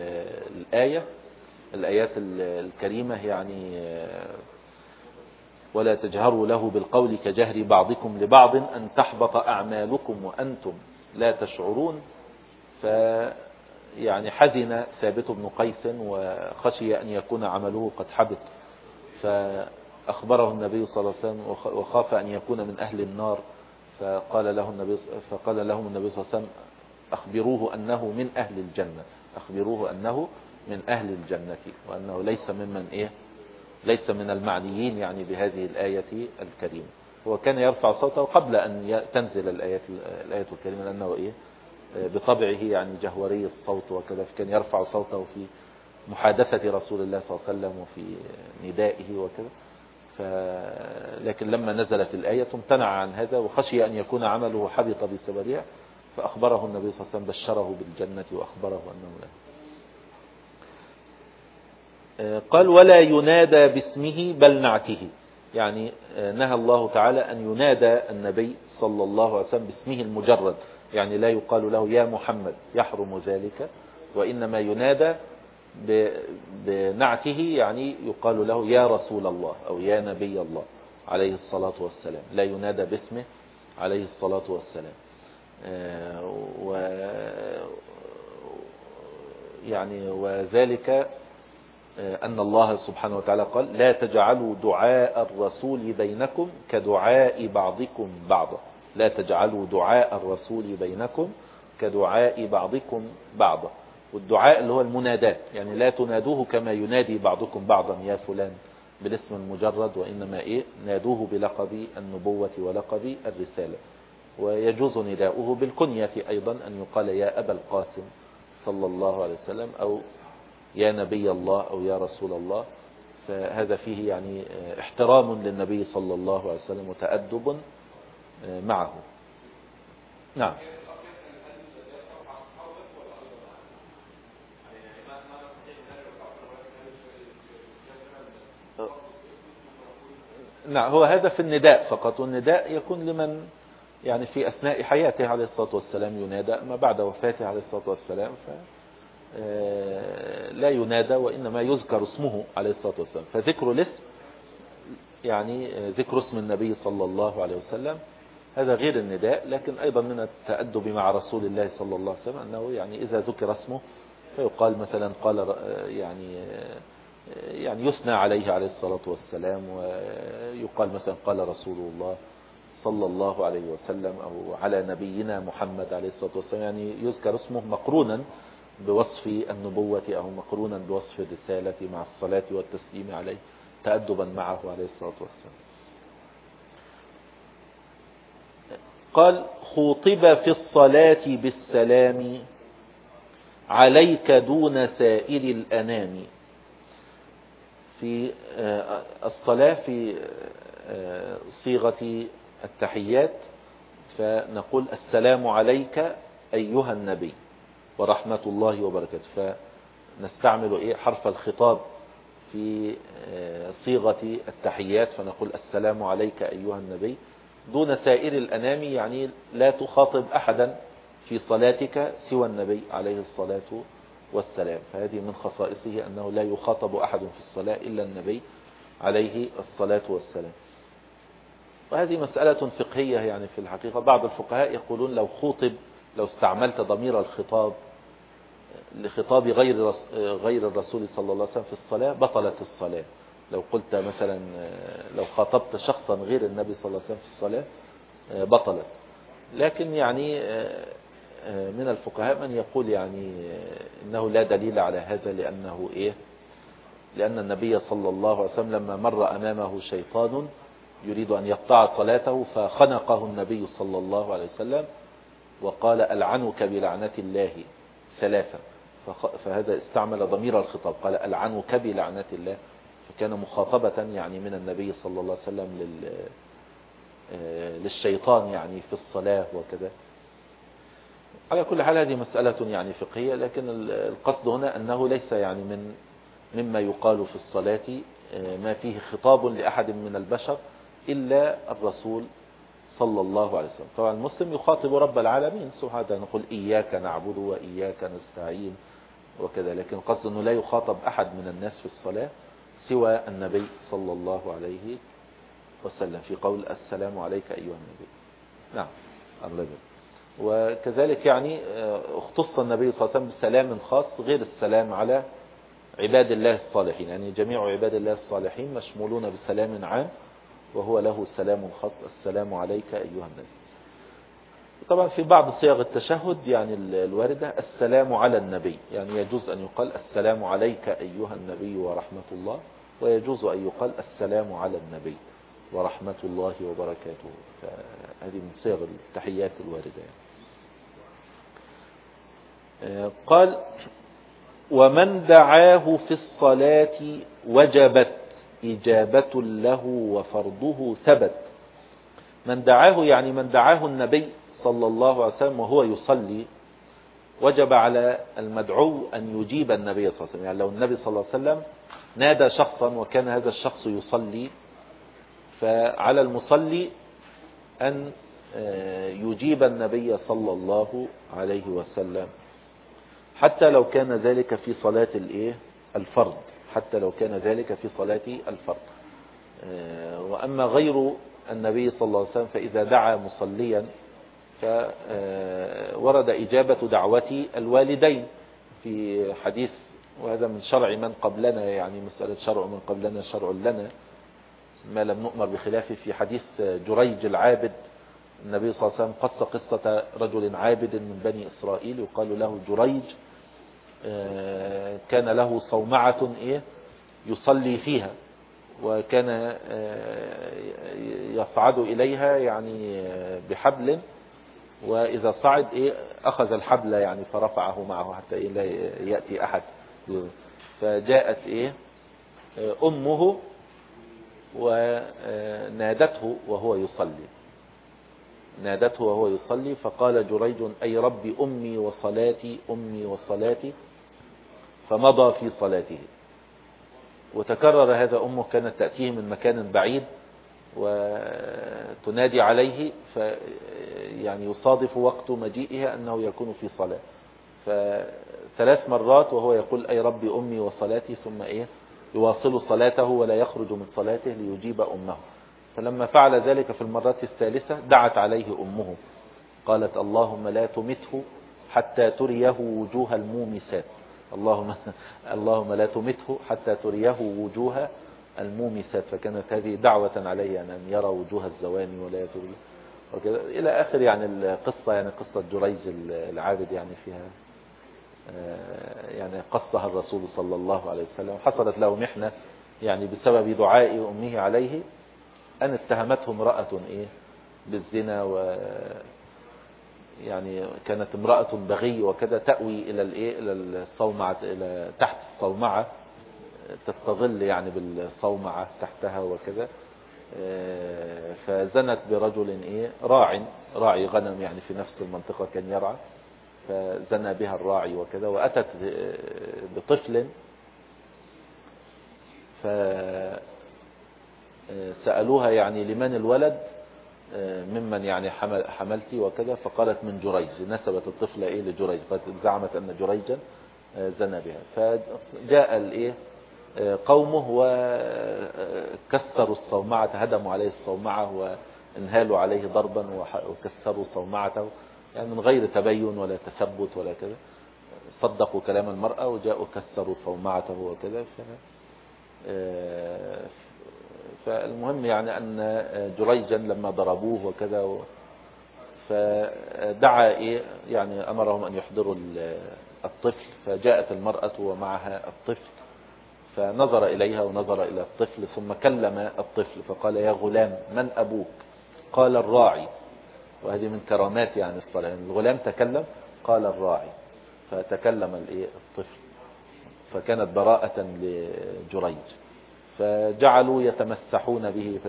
الآيات الكريمة يعني ولا تجهروا له بالقول كجهر بعضكم لبعض أن تحبط أعمالكم وأنتم لا تشعرون. يعني حزن ثابت بن قيس وخشي أن يكون عمله قد حبط، فأخبره النبي صلى الله عليه وسلم وخاف أن يكون من أهل النار، فقال لهم النبي صلى الله عليه وسلم أخبروه أنه من أهل الجنة، أخبروه أنه من أهل الجنة، وأنه ليس ممن ليس من المعنيين يعني بهذه الآية الكريمة. هو كان يرفع صوته قبل أن تنزل الآية الكريمة، لأنه بطبعه يعني جهوري الصوت وكذا، فكان يرفع صوته في محادثة رسول الله صلى الله عليه وسلم وفي ندائه وكذا. لكن لما نزلت الآية امتنع عن هذا وخشي أن يكون عمله حبط بسببها، فأخبره النبي صلى الله عليه وسلم، بشره بالجنة وأخبره أنه له. قال ولا ينادى باسمه بل نعته، يعني نهى الله تعالى أن ينادى النبي صلى الله عليه وسلم باسمه المجرد، يعني لا يقال له يا محمد، يحرم ذلك، وإنما ينادى بنعته، يعني يقال له يا رسول الله أو يا نبي الله عليه الصلاة والسلام، لا ينادى باسمه عليه الصلاة والسلام. يعني وذلك أن الله سبحانه وتعالى قال لا تجعلوا دعاء الرسول بينكم كدعاء بعضكم بعضا، لا تجعلوا دعاء الرسول بينكم كدعاء بعضكم بعضا. والدعاء اللي هو المنادات، يعني لا تنادوه كما ينادي بعضكم بعضا يا فلان بالاسم المجرد، وإنما نادوه بلقب النبوة ولقب الرسالة. ويجوز نداؤه بالكنية أيضا، أن يقال يا أبا القاسم صلى الله عليه وسلم، أو يا نبي الله أو يا رسول الله. فهذا فيه يعني احترام للنبي صلى الله عليه وسلم وتأدب معه. نعم. نعم، هو هذا في النداء فقط، والنداء يكون لمن يعني في أثناء حياته عليه الصلاة والسلام ينادى، أما بعد وفاته عليه الصلاة والسلام لا ينادى، وإنما يذكر اسمه عليه الصلاة والسلام. فذكر الاسم يعني ذكر اسم النبي صلى الله عليه وسلم هذا غير النداء، لكن أيضا من التأدب مع رسول الله صلى الله عليه وسلم أنه يعني إذا ذكر اسمه فيقال مثلا قال يعني يثنى عليه الصلاة والسلام، ويقال مثلا قال رسول الله صلى الله عليه وسلم، أو على نبينا محمد عليه الصلاة والسلام، يعني يذكر اسمه مقرونا بوصف النبوة أو مقرونا بوصف الرسالة مع الصلاة والتسليم عليه تأدبا معه عليه الصلاة والسلام. قال خوطب في الصلاة بالسلام عليك دون سائر الأنام. في الصلاة في صيغة التحيات فنقول السلام عليك أيها النبي ورحمة الله وبركاته، فنستعمل حرف الخطاب في صيغة التحيات، فنقول السلام عليك أيها النبي دون سائر الأنام، يعني لا تخاطب أحدا في صلاتك سوى النبي عليه الصلاة والسلام. فهذه من خصائصه أنه لا يخاطب أحد في الصلاة إلا النبي عليه الصلاة والسلام. وهذه مسألة فقهية يعني في الحقيقة. بعض الفقهاء يقولون لو استعملت ضمير الخطاب لخطاب غير الرسول صلى الله عليه وسلم في الصلاة بطلت الصلاة. لو قلت مثلا لو خاطبت شخصا غير النبي صلى الله عليه وسلم في الصلاة بطلت. لكن يعني من الفقهاء من يقول يعني إنه لا دليل على هذا، لأن النبي صلى الله عليه وسلم لما مر أمامه شيطان يريد أن يقطع صلاته فخنقه النبي صلى الله عليه وسلم وقال ألعنك بلعنة الله ثلاثة، فهذا استعمل ضمير الخطاب، قال ألعنك بلعنة الله، فكان مخاطبة يعني من النبي صلى الله عليه وسلم للشيطان يعني في الصلاة وكذا. على كل حال هذه مسألة يعني فقهية، لكن القصد هنا أنه ليس يعني مما يقال في الصلاة ما فيه خطاب لأحد من البشر إلا الرسول صلى الله عليه وسلم. طبعا المسلم يخاطب رب العالمين سبحانه وتعالى، نقول إياك نعبد وإياك نستعين وكذا، لكن القصد أنه لا يخاطب أحد من الناس في الصلاة سوى النبي صلى الله عليه وسلم في قول السلام عليك أيها النبي. نعم. وكذلك يعني اختص النبي صلى الله عليه وسلم بسلام خاص غير السلام على عباد الله الصالحين، يعني جميع عباد الله الصالحين مشمولون بسلام عام، وهو له سلام خاص: السلام عليك أيها النبي. طبعا في بعض صيغ التشهد يعني الواردة السلام على النبي، يعني يجوز أن يقال السلام عليك أيها النبي ورحمة الله، ويجوز أن يقال السلام على النبي ورحمة الله وبركاته. فهذه من صيغ التحيات الواردة يعني. قال: ومن دعاه في الصلاة وجبت إجابة له وفرضه ثبت. من دعاه يعني من دعاه النبي صلى الله عليه وسلم وهو يصلي، وجب على المدعو أن يجيب النبي صلى الله عليه وسلم. يعني لو النبي صلى الله عليه وسلم نادى شخصا وكان هذا الشخص يصلي، فعلى المصلي أن يجيب النبي صلى الله عليه وسلم، حتى لو كان ذلك في صلاة الفرض، حتى لو كان ذلك في صلاة الفرض. وأما غير النبي صلى الله عليه وسلم فإذا دعا مصليا فورد إجابة دعوة الوالدين في حديث، وهذا من شرع من قبلنا، يعني مسألة شرع من قبلنا شرع لنا ما لم نؤمر بخلافه. في حديث جريج العابد، النبي صلى الله عليه وسلم قص قصة رجل عابد من بني إسرائيل يقال له جريج، كان له صومعة يصلي فيها، وكان يصعد إليها يعني بحبل، وإذا صعد أخذ الحبل يعني فرفعه معه حتى لا يأتي أحد. فجاءت أمه ونادته وهو يصلي، نادته وهو يصلي، فقال جريج: أي ربي أمي وصلاتي أمي وصلاتي، فمضى في صلاته. وتكرر هذا، أمه كانت تأتيه من مكان بعيد وتنادي عليه، يعني يصادف وقت مجيئها أنه يكون في صلاة، فثلاث مرات وهو يقول: أي ربي أمي وصلاتي، ثم يواصل صلاته ولا يخرج من صلاته ليجيب أمه. فلما فعل ذلك في المرة الثالثة دعت عليه أمه، قالت: اللهم لا تمته حتى تريه وجوه المومسات، اللهم لا تمته حتى تريه وجوه المومسات. فكانت هذه دعوة عليه أن يرى وجوه الزواني ولا يتريه وكذا إلى آخر يعني القصة، يعني قصة جريج العابد يعني فيها يعني قصها الرسول صلى الله عليه وسلم. حصلت له محنة يعني بسبب دعاء أمه عليه، أن اتهمته امرأة بالزنا، و يعني كانت امرأة بغي وكذا تأوي إلى إلى الصومعة، إلى تحت الصومعة، تستظل يعني بالصومعة تحتها وكذا. فزنت برجل راعي غنم يعني في نفس المنطقة كان يرعى، فزنى بها الراعي وكذا، وأتت بطفل فسألوها يعني لمن الولد، ممن يعني حملتي وكذا، فقالت من جريج، نسبت الطفل لجريج، زعمت أن جريجا زنى بها. فجاء قومه وكسروا الصومعة، هدموا عليه الصومعة وانهالوا عليه ضربا وكسروا صومعته، يعني من غير تبين ولا تثبت ولا كذا، صدقوا كلام المرأة وجاءوا كسروا صومعته وكذا. فالمهم يعني أن جريجا لما ضربوه وكذا فدعا يعني أمرهم أن يحضروا الطفل، فجاءت المرأة ومعها الطفل، فنظر إليها ونظر إلى الطفل، ثم كلم الطفل فقال: يا غلام من أبوك؟ قال: الراعي. وهذه من كرامات يعني الصلاة، الغلام تكلم قال الراعي، فتكلم الطفل، فكانت براءة لجريج. فجعلوا يتمسحون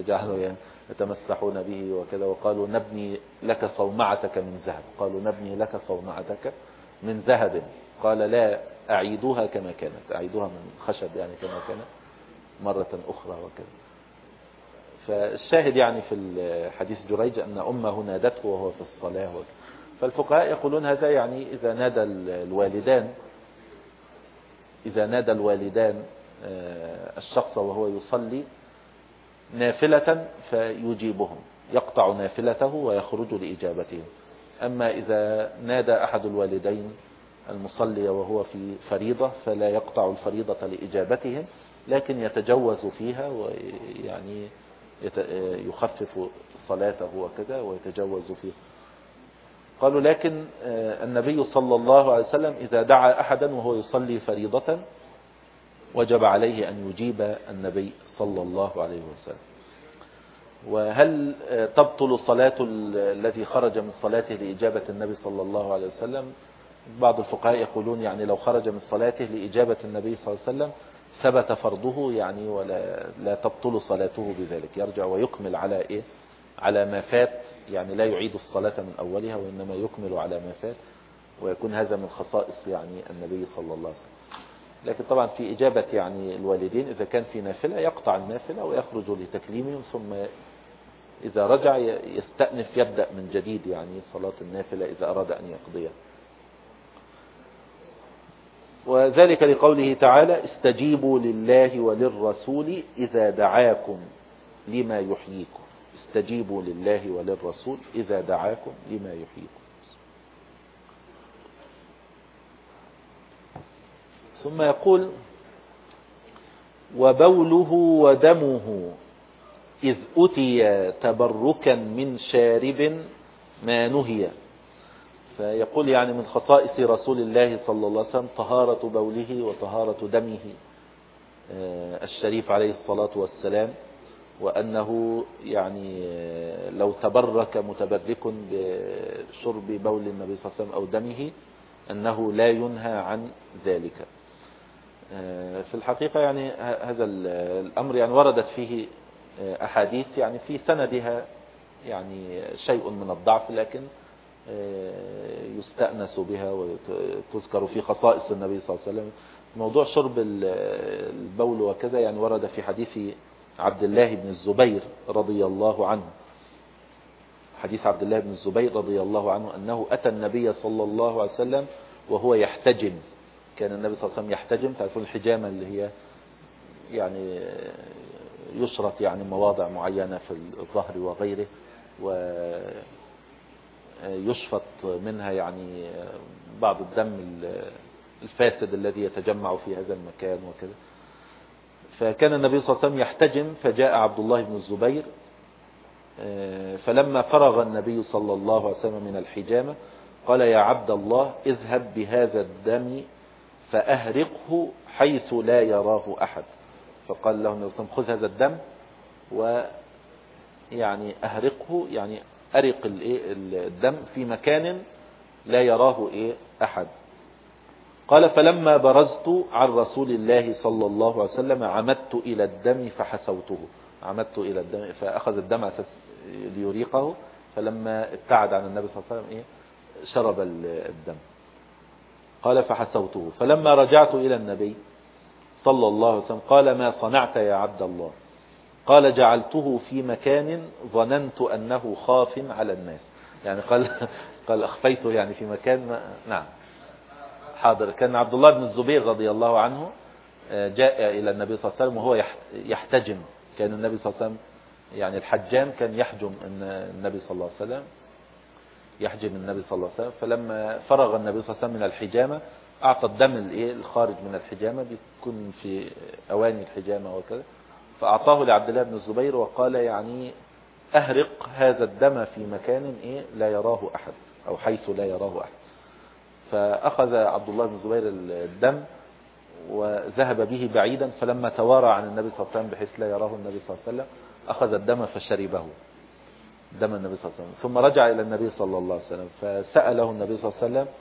به وكذا، وقالوا: نبني لك صومعتك من ذهب. قالوا: نبني لك صومعتك من ذهب. قال: لا، أعيدوها كما كانت، أعيدوها من خشب يعني كما كانت مرة أخرى وكذا. فالشاهد يعني في الحديث جريج أن أمه نادته وهو في الصلاة وكذا. فالفقهاء يقولون هذا يعني إذا نادى الوالدان الشخص وهو يصلي نافلة فيجيبهم، يقطع نافلته ويخرج لإجابتهم. أما إذا نادى أحد الوالدين المصلي وهو في فريضة فلا يقطع الفريضة لإجابتهم، لكن يتجوز فيها ويعني يخفف صلاته وكذا ويتجوز فيها. قالوا لكن النبي صلى الله عليه وسلم إذا دعا أحدا وهو يصلي فريضة وجب عليه أن يجيب النبي صلى الله عليه وسلم. وهل تبطل صلاة الذي خرج من صلاته لإجابة النبي صلى الله عليه وسلم؟ بعض الفقهاء يقولون يعني لو خرج من صلاته لإجابة النبي صلى الله عليه وسلم ثبت فرضه يعني ولا لا تبطل صلاته بذلك، يرجع ويكمل على إيه؟ على ما فات، يعني لا يعيد الصلاة من أولها وإنما يكمل على ما فات، ويكون هذا من خصائص يعني النبي صلى الله عليه وسلم. لكن طبعا في إجابة يعني الوالدين إذا كان في نافلة يقطع النافلة ويخرج لتكليمهم، ثم إذا رجع يستأنف يبدأ من جديد يعني صلاة النافلة إذا أراد أن يقضيها. وذلك لقوله تعالى استجيبوا لله وللرسول إذا دعاكم لما يحييكم. استجيبوا لله وللرسول إذا دعاكم لما يحييكم. ثم يقول وبوله ودمه إذ أتي تبركا من شارب ما نهي. فيقول يعني من خصائص رسول الله صلى الله عليه وسلم طهارة بوله وطهارة دمه الشريف عليه الصلاة والسلام، وأنه يعني لو تبرك متبرك بشرب بول النبي صلى الله عليه وسلم أو دمه أنه لا ينهى عن ذلك. في الحقيقة يعني هذا الأمر يعني وردت فيه أحاديث يعني في سندها يعني شيء من الضعف، لكن يستأنس بها وتذكر في خصائص النبي صلى الله عليه وسلم. موضوع شرب البول وكذا يعني ورد في حديث عبد الله بن الزبير رضي الله عنه. حديث عبد الله بن الزبير رضي الله عنه أنه أتى النبي صلى الله عليه وسلم وهو يحتجم. كان النبي صلى الله عليه وسلم يحتجم، تعرفون الحجامة اللي هي يعني يشرط يعني مواضع معينة في الظهر وغيره ويشفط منها يعني بعض الدم الفاسد الذي يتجمع في هذا المكان وكذا. فكان النبي صلى الله عليه وسلم يحتجم، فجاء عبد الله بن الزبير فلما فرغ النبي صلى الله عليه وسلم من الحجامة قال يا عبد الله اذهب بهذا الدم فأهرقه حيث لا يراه أحد. فقال له النبي صلى الله عليه وسلم خذ هذا الدم ويعني أهرقه، يعني أرق الدم في مكان لا يراه أحد. قال فلما برزت عن رسول الله صلى الله عليه وسلم عمدت إلى الدم فحسوته. عمدت إلى الدم فأخذ الدم أساس ليريقه، فلما ابتعد عن النبي صلى الله عليه وسلم شرب الدم. قال فحسوته فلما رجعت إلى النبي صلى الله عليه وسلم قال ما صنعت يا عبد الله؟ قال جعلته في مكان ظننت أنه خاف على الناس. يعني قال أخفيته يعني في مكان نعم حاضر. كان عبد الله بن الزبير رضي الله عنه جاء إلى النبي صلى الله عليه وسلم وهو يحتجم. كان النبي صلى الله عليه وسلم يعني الحجام كان يحجم النبي صلى الله عليه وسلم، يحجم النبي صلى الله عليه وسلم. فلما فرغ النبي صلى الله عليه وسلم من الحجامة أعطى الدم الخارج من الحجامة بيكون في أواني الحجامة وكذا، فأعطاه لعبد الله بن الزبير وقال يعني أهرق هذا الدم في مكان لا يراه أحد أو حيث لا يراه أحد. فأخذ عبد الله بن الزبير الدم وذهب به بعيدا، فلما توارى عن النبي صلى الله عليه وسلم بحيث لا يراه النبي صلى الله عليه وسلم أخذ الدم فشربه، دم النبي صلى الله عليه وسلم. ثم رجع إلى النبي صلى الله عليه وسلم فسأله النبي صلى الله عليه وسلم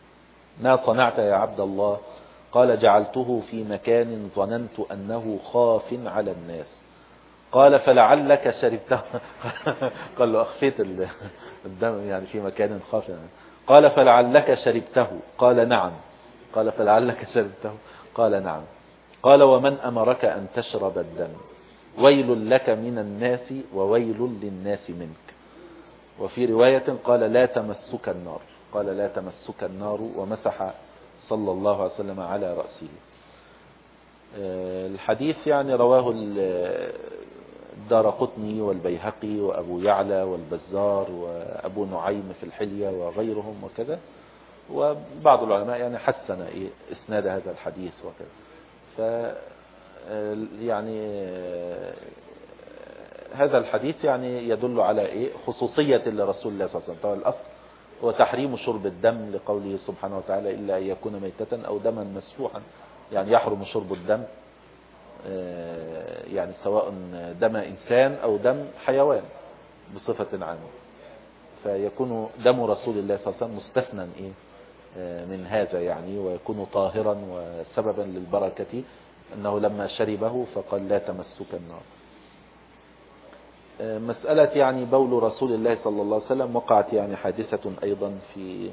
ما صنعت يا عبد الله؟ قال جعلته في مكان ظننت أنه خاف على الناس. قال فلعلك شربته. قال له أخفيت الدم يعني في مكان خاف. قال فلعلك شربته؟ قال نعم. قال فلعلك شربته؟ قال نعم. قال ومن أمرك أن تشرب الدم؟ ويل لك من الناس وويل للناس منك. وفي رواية قال لا تمسك النار. قال لا تمسك النار ومسح صلى الله عليه وسلم على رأسه. الحديث يعني رواه الدارقطني والبيهقي وأبو يعلى والبزار وأبو نعيم في الحلية وغيرهم وكذا. وبعض العلماء يعني حسن إسناد هذا الحديث وكذا. ف يعني هذا الحديث يعني يدل على خصوصية لرسول الله صلى الله عليه وسلم. طبعا الأصل هو تحريم شرب الدم لقوله سبحانه وتعالى إلا أن يكون ميتة أو دما مسفوحا، يعني يحرم شرب الدم يعني سواء دم إنسان أو دم حيوان بصفة عامة. فيكون دم رسول الله صلى الله عليه وسلم مستثنى من هذا يعني، ويكون طاهرا وسببا للبركة، أنه لما شربه فقال لا تمسك النار. مسألة يعني بول رسول الله صلى الله عليه وسلم وقعت يعني حادثة أيضا في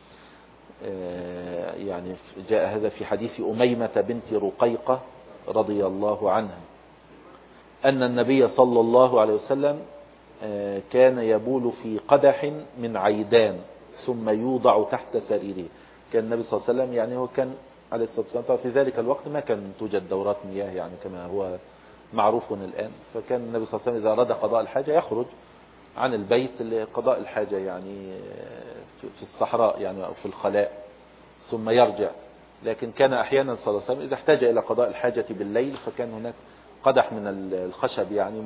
يعني جاء هذا في حديث أميمة بنت رقيقة رضي الله عنها أن النبي صلى الله عليه وسلم كان يبول في قدح من عيدان ثم يوضع تحت سريره. كان النبي صلى الله عليه وسلم يعني هو كان عليه الصلاة والسلام في ذلك الوقت ما كان توجد دورات مياه يعني كما هو معروف الآن. فكان النبي صلى الله عليه وسلم إذا أراد قضاء الحاجة يخرج عن البيت لقضاء الحاجة يعني في الصحراء يعني أو في الخلاء ثم يرجع. لكن كان أحيانا صلى الله عليه وسلم إذا احتاج إلى قضاء الحاجة بالليل فكان هناك قدح من الخشب يعني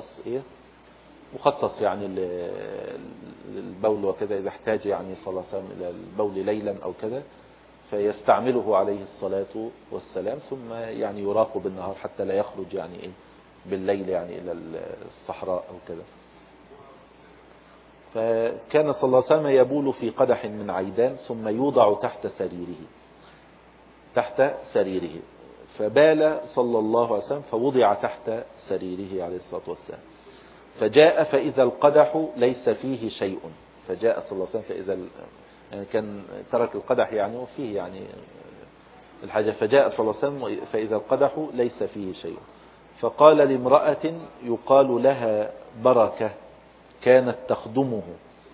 مخصص يعني للبول وكذا، إذا احتاج يعني صلى الله عليه وسلم إلى البول ليلا أو كذا فيستعمله عليه الصلاة والسلام، ثم يعني يراق بالنهار حتى لا يخرج يعني بالليل يعني إلى الصحراء أو كذا. فكان صلى الله عليه وسلم يبول في قدح من عيدان ثم يوضع تحت سريره. فبال صلى الله عليه وسلم فوضع تحت سريره عليه الصلاة والسلام. فجاء فإذا القدح ليس فيه شيء. فجاء صلى الله عليه وسلم فإذا يعني كان ترك القدح يعني وفيه يعني الحاجة. فجاء صلى الله عليه وسلم فإذا القدح ليس فيه شيء. فقال لامرأة يقال لها بركة كانت تخدمه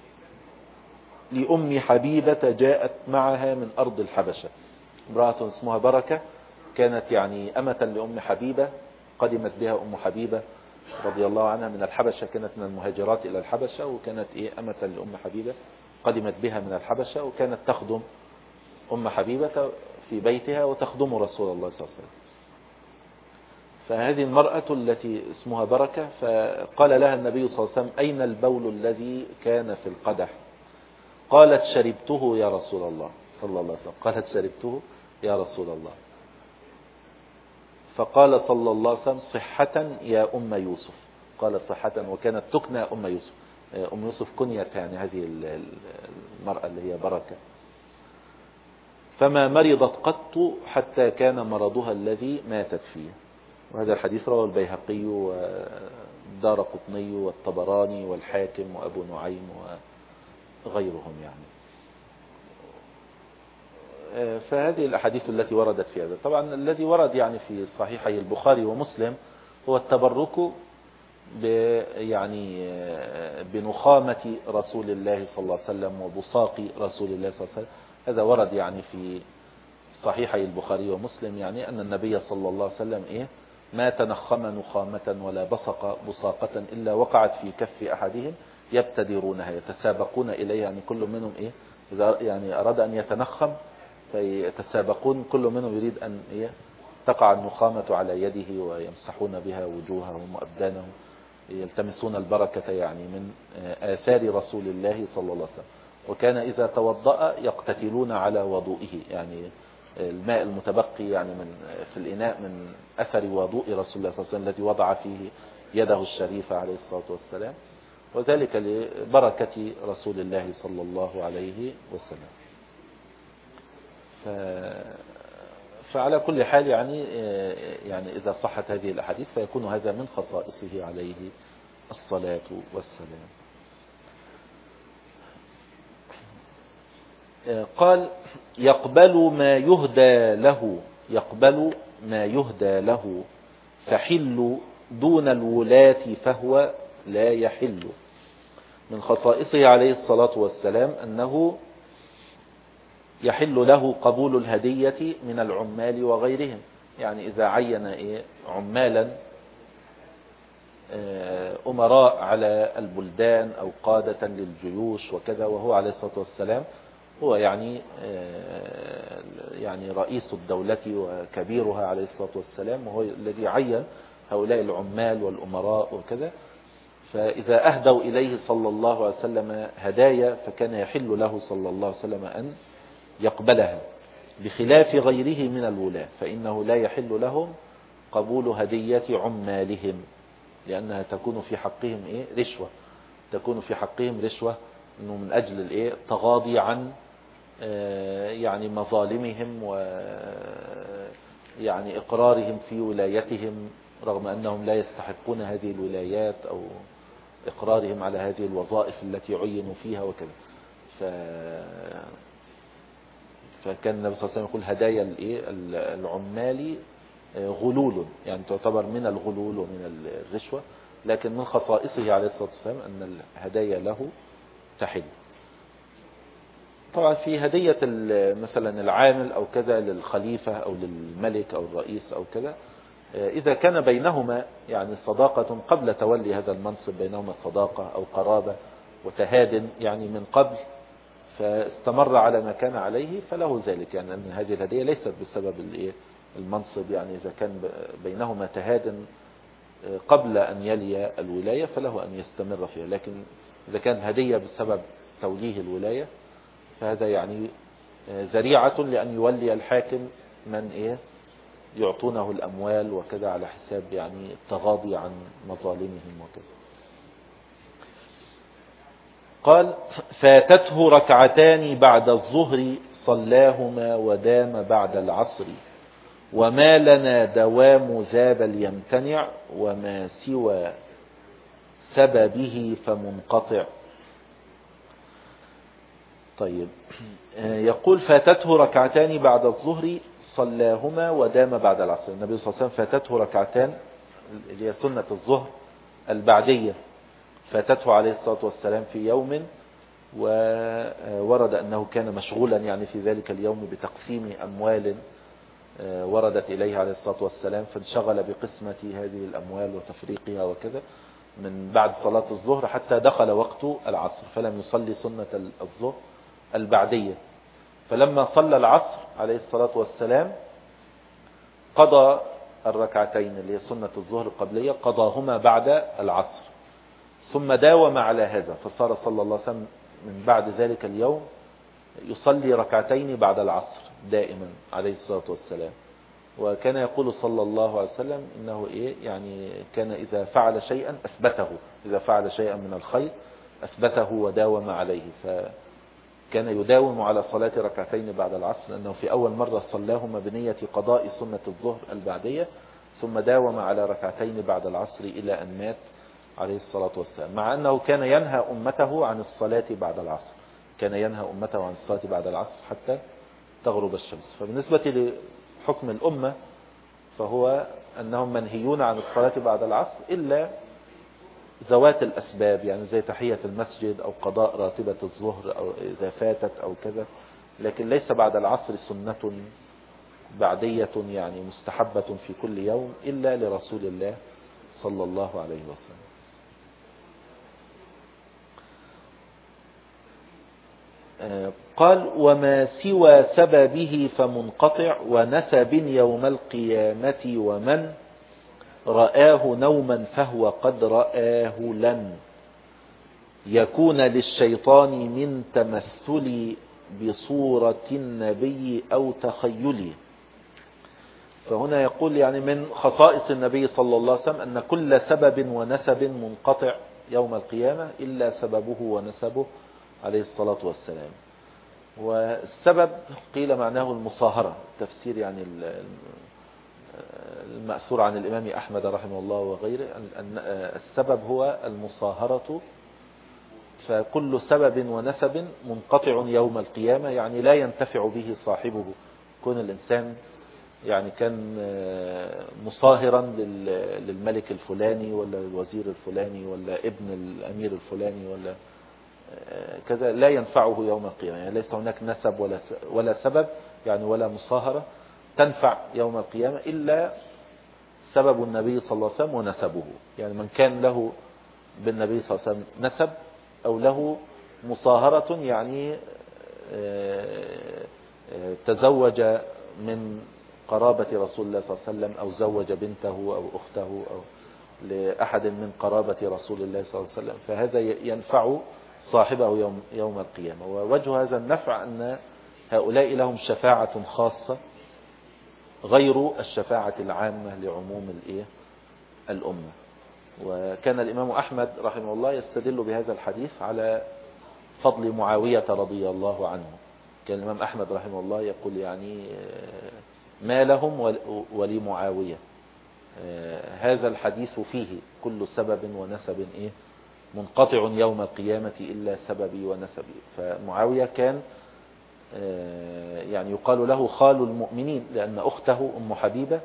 لأم حبيبة جاءت معها من أرض الحبشة. امرأة اسمها بركة كانت يعني أمة لأم حبيبة، قدمت بها أم حبيبة رضي الله عنها من الحبشة، كانت من المهاجرات إلى الحبشة، وكانت أمة لأم حبيبة قدمت بها من الحبشة، وكانت تخدم أم حبيبة في بيتها وتخدم رسول الله صلى الله عليه وسلم. فهذه المرأة التي اسمها بركة فقال لها النبي صلى الله عليه وسلم أين البول الذي كان في القدح؟ قالت شربته يا رسول الله صلى الله عليه وسلم. قالت شربته يا رسول الله. فقال صلى الله عليه وسلم صحة يا أم يوسف. قالت صحة، وكانت تكنى أم يوسف. أم يوسف كنيت يعني هذه المرأة اللي هي بركة. فما مرضت قط حتى كان مرضها الذي ماتت فيه. وهذا الحديث رواه البيهقي والدارقطني والطبراني والحاكم وأبو نعيم وغيرهم يعني. فهذه الأحاديث التي وردت في هذا. طبعا الذي ورد يعني في صحيحي البخاري ومسلم هو التبرك يعني بنخامة رسول الله صلى الله عليه وسلم وبصاق رسول الله صلى الله عليه وسلم. هذا ورد يعني في صحيحي البخاري ومسلم يعني أن النبي صلى الله عليه وسلم ما تنخم نخامة ولا بصق بصاقة إلا وقعت في كف أحدهم يبتدرونها يتسابقون إليها، يعني كل منهم إذا يعني أراد أن يتنخم فيتسابقون، كل منهم يريد أن تقع النخامة على يده ويمسحون بها وجوههم وأبدانهم، يلتمسون البركة يعني من آثار رسول الله صلى الله عليه وسلم. وكان إذا توضأ يقتتلون على وضوئه، يعني الماء المتبقي يعني في الإناء من أثر وضوء رسول الله صلى الله عليه وسلم الذي وضع فيه يده الشريفة عليه الصلاة والسلام، وذلك لبركة رسول الله صلى الله عليه وسلم. فعلى كل حال يعني إذا صحت هذه الأحاديث فيكون هذا من خصائصه عليه الصلاة والسلام. قال يقبل ما يهدى له فحل دون الولاة فهو لا يحل. من خصائصه عليه الصلاة والسلام أنه يحل له قبول الهدية من العمال وغيرهم. يعني إذا عين عمالا أمراء على البلدان أو قادة للجيوش وكذا، وهو عليه الصلاة والسلام هو يعني رئيس الدولة وكبيرها عليه الصلاة والسلام، وهو الذي عين هؤلاء العمال والأمراء وكذا. فإذا أهدوا إليه صلى الله عليه وسلم هدايا فكان يحل له صلى الله عليه وسلم أن يقبلها، بخلاف غيره من الولاة، فإنه لا يحل لهم قبول هدية عمالهم، لأنها تكون في حقهم رشوة، تكون في حقهم رشوة، إنه من أجل التغاضي عن يعني مظالمهم ويعني إقرارهم في ولايتهم رغم أنهم لا يستحقون هذه الولايات، أو إقرارهم على هذه الوظائف التي عينوا فيها وكذا. فكان النبي صلى الله عليه وسلم يقول هدايا العمال غلول، يعني تعتبر من الغلول ومن الرشوة، لكن من خصائصه عليه الصلاة والسلام أن الهدايا له تحل. طبعا في هدية مثلا العامل أو كذا للخليفة أو للملك أو الرئيس أو كذا، إذا كان بينهما يعني صداقة قبل تولي هذا المنصب، بينهما صداقة أو قرابة وتهاد يعني من قبل، فاستمر على ما كان عليه فله ذلك، يعني أن هذه الهدية ليست بسبب المنصب، يعني إذا كان بينهما تهاد قبل أن يلي الولاية فله أن يستمر فيها. لكن إذا كان هدية بسبب توليه الولاية فهذا يعني ذريعة لأن يولي الحاكم من يعطونه الأموال وكذا على حساب يعني التغاضي عن مظالمهم وكذا. قال فاتته ركعتان بعد الظهر صلاهما ودام بعد العصر، وما لنا دوام ذا بل يمتنع، وما سوى سببه فمنقطع. طيب، يقول فاتته ركعتان بعد الظهر صلاهما ودام بعد العصر. النبي صلى الله عليه وسلم فاتته ركعتان اللي هي سنة الظهر البعدية، فاتته عليه الصلاة والسلام في يوم، وورد أنه كان مشغولا يعني في ذلك اليوم بتقسيم أموال وردت إليه عليه الصلاة والسلام، فانشغل بقسمة هذه الأموال وتفريقها وكذا من بعد صلاة الظهر حتى دخل وقت العصر، فلم يصلي سنة الظهر البعدية. فلما صلى العصر عليه الصلاة والسلام قضى الركعتين اللي هي سنة الظهر القبلية، قضاهما بعد العصر، ثم داوم على هذا، فصار صلى الله عليه وسلم من بعد ذلك اليوم يصلي ركعتين بعد العصر دائما عليه الصلاة والسلام. وكان يقول صلى الله عليه وسلم إنه يعني كان إذا فعل شيئا أثبته، إذا فعل شيئا من الخير أثبته وداوم عليه، فكان يداوم على صلاة ركعتين بعد العصر، لأنه في أول مرة صلاهما بنية قضاء سنة الظهر البعدية، ثم داوم على ركعتين بعد العصر إلى أن مات عليه الصلاة والسلام، مع أنه كان ينهى أمته عن الصلاة بعد العصر، كان ينهى أمته عن الصلاة بعد العصر حتى تغرب الشمس. فبالنسبة لحكم الأمة فهو أنهم منهيون عن الصلاة بعد العصر إلا ذوات الأسباب، يعني زي تحية المسجد أو قضاء راتبة الظهر أو إذا فاتت أو كذا، لكن ليس بعد العصر سنة بعدية يعني مستحبة في كل يوم إلا لرسول الله صلى الله عليه وسلم. قال وما سوى سببه فمنقطع، ونسب يوم القيامة، ومن رآه نوما فهو قد رآه لن يكون للشيطان من تمثل بصورة النبي أو تخيله. فهنا يقول يعني من خصائص النبي صلى الله عليه وسلم أن كل سبب ونسب منقطع يوم القيامة إلا سببه ونسبه عليه الصلاة والسلام. والسبب قيل معناه المصاهرة، تفسير يعني المأثور عن الإمام أحمد رحمه الله وغيره أن السبب هو المصاهرة، فكل سبب ونسب منقطع يوم القيامة يعني لا ينتفع به صاحبه. كون الإنسان يعني كان مصاهرا للملك الفلاني ولا الوزير الفلاني ولا ابن الأمير الفلاني ولا كذا لا ينفعه يوم القيامة، يعني ليس هناك نسب ولا سبب يعني ولا مصاهرة تنفع يوم القيامة إلا سبب النبي صلى الله عليه وسلم ونسبه، يعني من كان له بالنبي صلى الله عليه وسلم نسب أو له مصاهرة، يعني تزوج من قرابة رسول الله صلى الله عليه وسلم أو زوج بنته أو أخته أو لأحد من قرابة رسول الله صلى الله عليه وسلم، فهذا ينفع صاحبه يوم القيامة. ووجه هذا النفع أن هؤلاء لهم شفاعة خاصة غير الشفاعة العامة لعموم الأمة. وكان الإمام أحمد رحمه الله يستدل بهذا الحديث على فضل معاوية رضي الله عنه. كان الإمام أحمد رحمه الله يقول يعني ما لهم ولمعاوية، هذا الحديث فيه كل سبب ونسب منقطع يوم القيامة إلا سببي ونسبي. فمعاوية كان يعني يقال له خال المؤمنين، لأن أخته أم حبيبة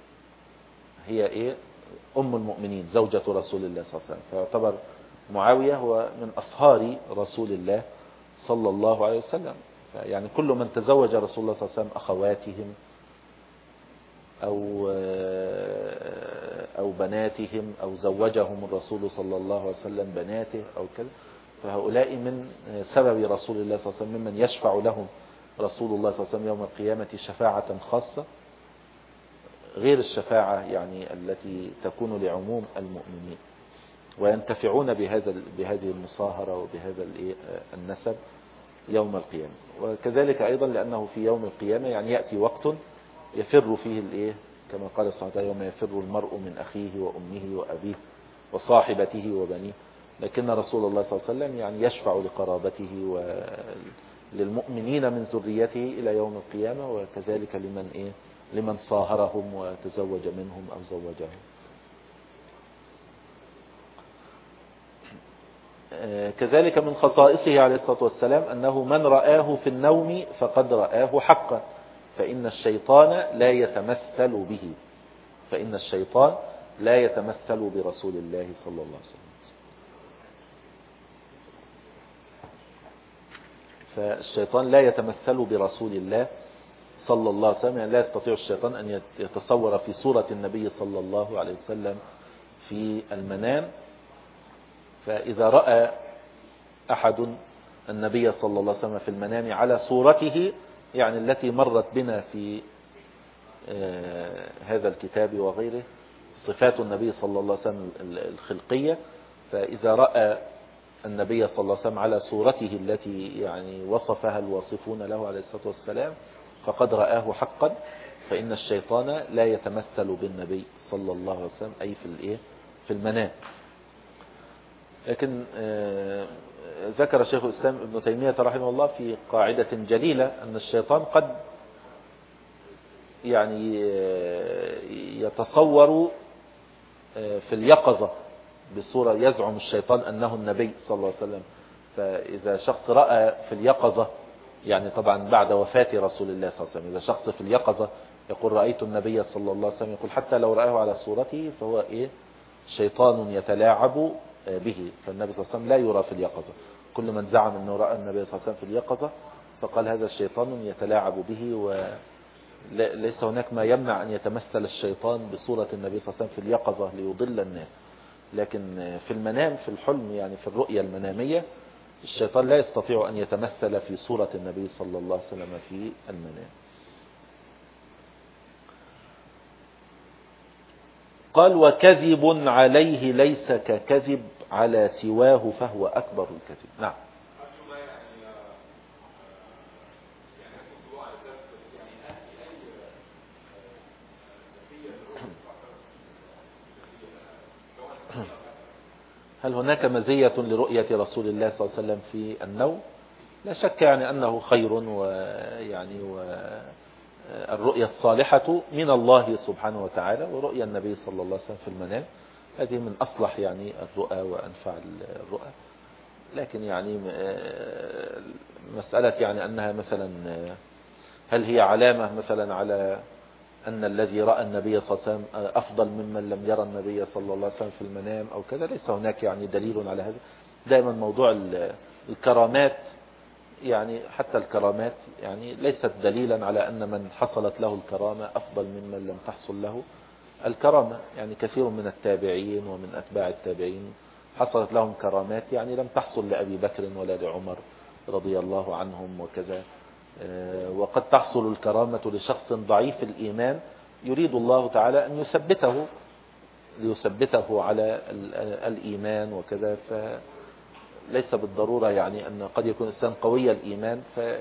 هي أم المؤمنين زوجة رسول الله صلى الله عليه وسلم، فيعتبر معاوية هو من أصهار رسول الله صلى الله عليه وسلم. يعني كل من تزوج رسول الله صلى الله عليه وسلم أخواتهم أو بناتهم أو زوجهم الرسول صلى الله عليه وسلم بناته أو كذا، فهؤلاء من سبب رسول الله صلى الله عليه وسلم ممن يشفع لهم رسول الله صلى الله عليه وسلم يوم القيامة شفاعة خاصة غير الشفاعة يعني التي تكون لعموم المؤمنين، وينتفعون بهذه المصاهرة وبهذا النسب يوم القيامة. وكذلك أيضا لأنه في يوم القيامة يعني يأتي وقت يفر فيه كما قال سبحانه وتعالى يوم يفر المرء من أخيه وأمه وأبيه وصاحبته وبنيه، لكن رسول الله صلى الله عليه وسلم يعني يشفع لقرابته وللمؤمنين من ذريته إلى يوم القيامة، وكذلك لمن صاهرهم وتزوج منهم أو زوجهم. كذلك من خصائصه عليه الصلاة والسلام أنه من رآه في النوم فقد رآه حقا، فإن الشيطان لا يتمثل به، فإن الشيطان لا يتمثل برسول الله صلى الله عليه وسلم. فالشيطان لا يتمثل برسول الله صلى الله عليه وسلم، يعني لا يستطيع الشيطان أن يتصور في صورة النبي صلى الله عليه وسلم في المنام. فإذا رأى أحد النبي صلى الله عليه وسلم في المنام على صورته يعني التي مرت بنا في هذا الكتاب وغيره، صفات النبي صلى الله عليه وسلم الخلقية، فإذا رأى النبي صلى الله عليه وسلم على صورته التي يعني وصفها الواصفون له عليه الصلاة والسلام فقد رآه حقا، فإن الشيطان لا يتمثل بالنبي صلى الله عليه وسلم أي في المنام. لكن ذكر شيخ الإسلام ابن تيمية رحمه الله في قاعدة جليلة أن الشيطان قد يعني يتصور في اليقظة بصورة يزعم الشيطان أنه النبي صلى الله عليه وسلم. فإذا شخص رأى في اليقظة يعني طبعا بعد وفاة رسول الله صلى الله عليه وسلم، إذا شخص في اليقظة يقول رأيت النبي صلى الله عليه وسلم، يقول حتى لو رآه على صورته فهو شيطان يتلاعب به، فالنبي صلى الله عليه وسلم لا يرى في اليقظة. كل من زعم أنه رأى النبي صلى الله عليه وسلم في اليقظة فقال هذا الشيطان يتلاعب به، وليس هناك ما يمنع أن يتمثل الشيطان بصورة النبي صلى الله عليه وسلم في اليقظة ليضل الناس، لكن في المنام في الحلم يعني في الرؤية المنامية الشيطان لا يستطيع أن يتمثل في صورة النبي صلى الله عليه وسلم في المنام. قال وكذب عليه ليس ككذب على سواه فهو أكبر الكذب. نعم. هل هناك مزية لرؤية رسول الله صلى الله عليه وسلم في النوم؟ لا شك يعني أنه خير، ويعني الرؤية الصالحة من الله سبحانه وتعالى، ورؤية النبي صلى الله عليه وسلم في المنام هذه من أصلح يعني الرؤى وأنفع الرؤى. لكن يعني مسألة يعني أنها مثلا هل هي علامة مثلا على أن الذي رأى النبي صلى الله عليه وسلم أفضل ممن لم يرى النبي صلى الله عليه وسلم في المنام أو كذا، ليس هناك يعني دليل على هذا. دائما موضوع الكرامات يعني حتى الكرامات يعني ليست دليلا على أن من حصلت له الكرامة أفضل ممن لم تحصل له الكرامة. يعني كثير من التابعين ومن أتباع التابعين حصلت لهم كرامات يعني لم تحصل لأبي بكر ولا لعمر رضي الله عنهم وكذا. وقد تحصل الكرامة لشخص ضعيف الإيمان يريد الله تعالى أن ليثبته على الإيمان وكذا. فليس بالضرورة يعني أن قد يكون الإنسان قوي الإيمان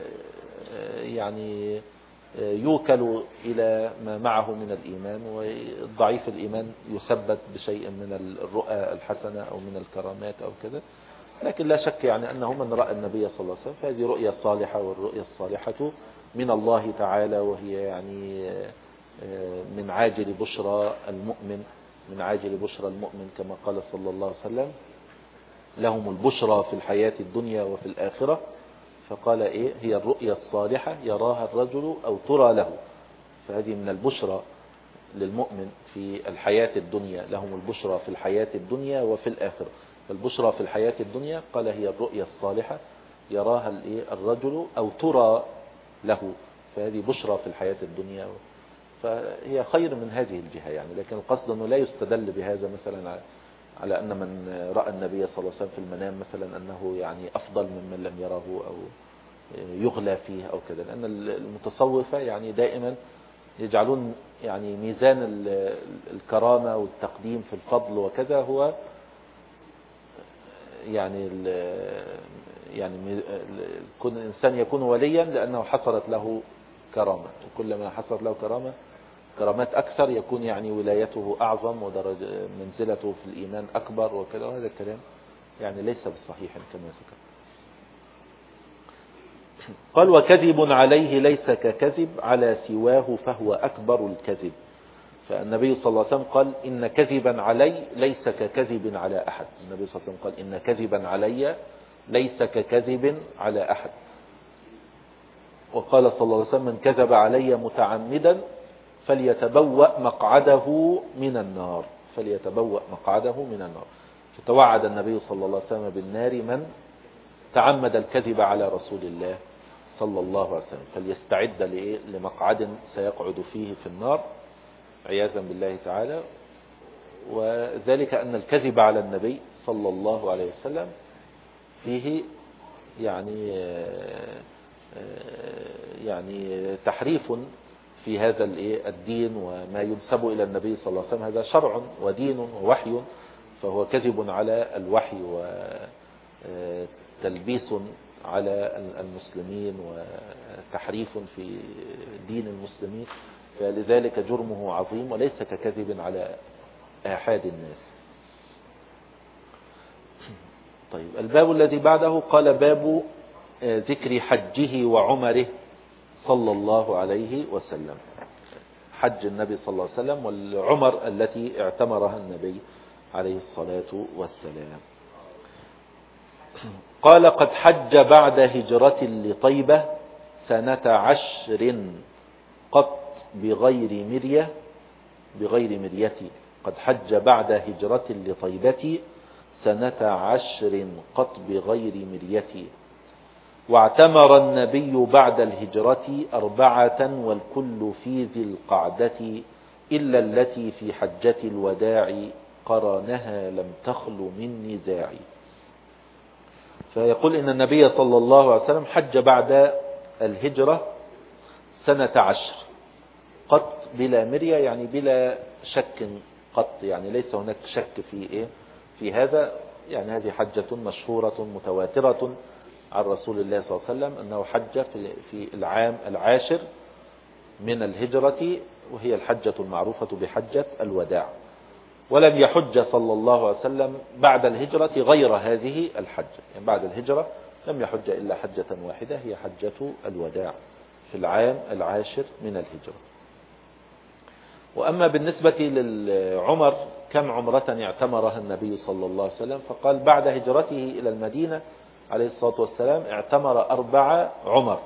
يعني يوكل إلى ما معه من الإيمان، والضعيف الإيمان يثبت بشيء من الرؤى الحسنة أو من الكرامات أو كذا. لكن لا شك يعني أنه من رأى النبي صلى الله عليه وسلم فهذه رؤية صالحة، والرؤية الصالحة من الله تعالى، وهي يعني من عاجل بشرى المؤمن، من عاجل بشرى المؤمن كما قال صلى الله عليه وسلم: لهم البشرى في الحياة الدنيا وفي الآخرة. فقال إيه؟ هي الرؤيا الصالحة يراها الرجل أو ترى له. فهذه من البشرى للمؤمن في الحياة الدنيا، لهم البشرى في الحياة الدنيا وفي الآخرة. فالبشرى في الحياة الدنيا قال هي الرؤيا الصالحة يراها الرجل أو ترى له، فهذه بشرى في الحياة الدنيا. فهي خير من هذه الجهة يعني. لكن القصد أنه لا يستدل بهذا مثلا على أن من رأى النبي صلى الله عليه وسلم في المنام مثلا أنه يعني أفضل ممن لم يره أو يغلى فيه أو كذا. لأن المتصوفة يعني دائما يجعلون يعني ميزان الكرامة والتقديم في الفضل وكذا هو يعني كل إنسان يكون وليا لأنه حصلت له كرامة، كلما حصلت له كرامات أكثر يكون يعني ولايته أعظم ودرجة منزلته في الإيمان أكبر وكذا. وهذا الكلام يعني ليس بالصحيح كما ذكر. قال: وكذب عليه ليس ككذب على سواه فهو أكبر الكذب. فالنبي صلى الله عليه وسلم قال: إن كذبا علي ليس ككذب على أحد. النبي صلى الله عليه وسلم قال: إن كذبا علي ليس ككذب على أحد. وقال صلى الله عليه وسلم: من كذب علي متعمدا فليتبوأ مقعده من النار، فليتبوأ مقعده من النار. فتوعد النبي صلى الله عليه وسلم بالنار من تعمد الكذب على رسول الله صلى الله عليه وسلم، فليستعد لمقعد سيقعد فيه في النار عياذا بالله تعالى. وذلك أن الكذب على النبي صلى الله عليه وسلم فيه يعني تحريف في هذا الدين، وما ينسب إلى النبي صلى الله عليه وسلم هذا شرع ودين ووحي، فهو كذب على الوحي وتلبيس على المسلمين وتحريف في دين المسلمين. فلذلك جرمه عظيم وليس ككذب على آحاد الناس. طيب، الباب الذي بعده قال: باب ذكر حجه وعمره صلى الله عليه وسلم. حج النبي صلى الله عليه وسلم والعمر التي اعتمرها النبي عليه الصلاة والسلام. قال: قد حج بعد هجرة لطيبة 12 قط بغير مرية. قد حج بعد هجرة لطيبة 12 قط بغير مرية. واعتمر النبي بعد الهجرة 4 والكل في ذي القعدة إلا التي في حجة الوداع قرانها لم تخل من نزاع. فيقول إن النبي صلى الله عليه وسلم حج بعد الهجرة 12 قط بلا مرية، يعني بلا شك قط، يعني ليس هناك شك في هذا. يعني هذه حجة مشهورة متواترة عن رسول الله صلى الله عليه وسلم أنه حج في العام 10 من الهجرة، وهي الحجة المعروفة بحجة الوداع. ولم يحج صلى الله عليه وسلم بعد الهجرة غير هذه الحجة، يعني بعد الهجرة لم يحج إلا حجة واحدة هي حجة الوداع في العام 10 من الهجرة. وأما بالنسبة للعمر كم عمرة اعتمرها النبي صلى الله عليه وسلم؟ فقال: بعد هجرته إلى المدينة عليه الصلاة والسلام اعتمر 4 عمر.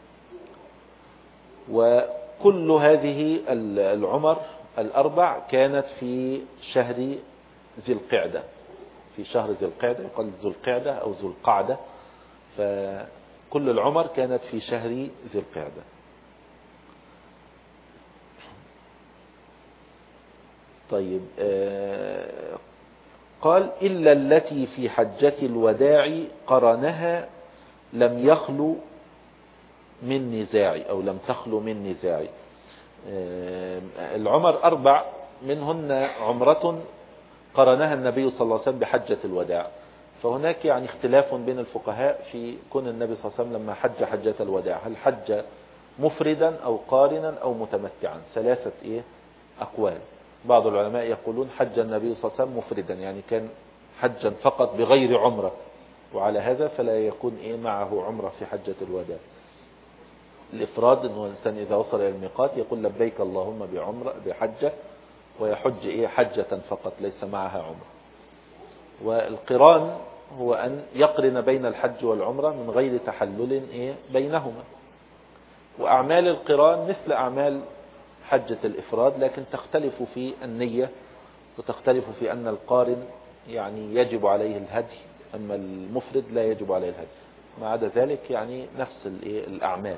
وكل هذه العمر 4 كانت في شهر ذي القعدة، في شهر ذي القعدة، يقال ذو القعدة أو ذو القعدة. فكل العمر كانت في شهر ذي القعدة. طيب قال إلا التي في حجة الوداع قرنها لم يخلو من نزاع أو لم تخلو من نزاع. العمر 4 منهن عمرة قرنها النبي صلى الله عليه وسلم بحجة الوداع. فهناك يعني اختلاف بين الفقهاء في كون النبي صلى الله عليه وسلم لما حج حجة الوداع هل حج مفردا أو قارنا أو متمتعا. 3 أقوال. بعض العلماء يقولون حج النبي صلى الله عليه وسلم مفردا يعني كان حجا فقط بغير عمرة، وعلى هذا فلا يكون معه عمرة في حجة الوداع. الإفراد أنه الإنسان إذا وصل إلى الميقات يقول لبيك اللهم بعمرة بحجة ويحج حجة فقط ليس معها عمرة. والقران هو أن يقرن بين الحج والعمرة من غير تحلل بينهما. وأعمال القران مثل أعمال حجة الإفراد لكن تختلف في النية وتختلف في أن القارن يعني يجب عليه الهدي أما المفرد لا يجب عليه الهدي. ما عدا ذلك يعني نفس الأعمال.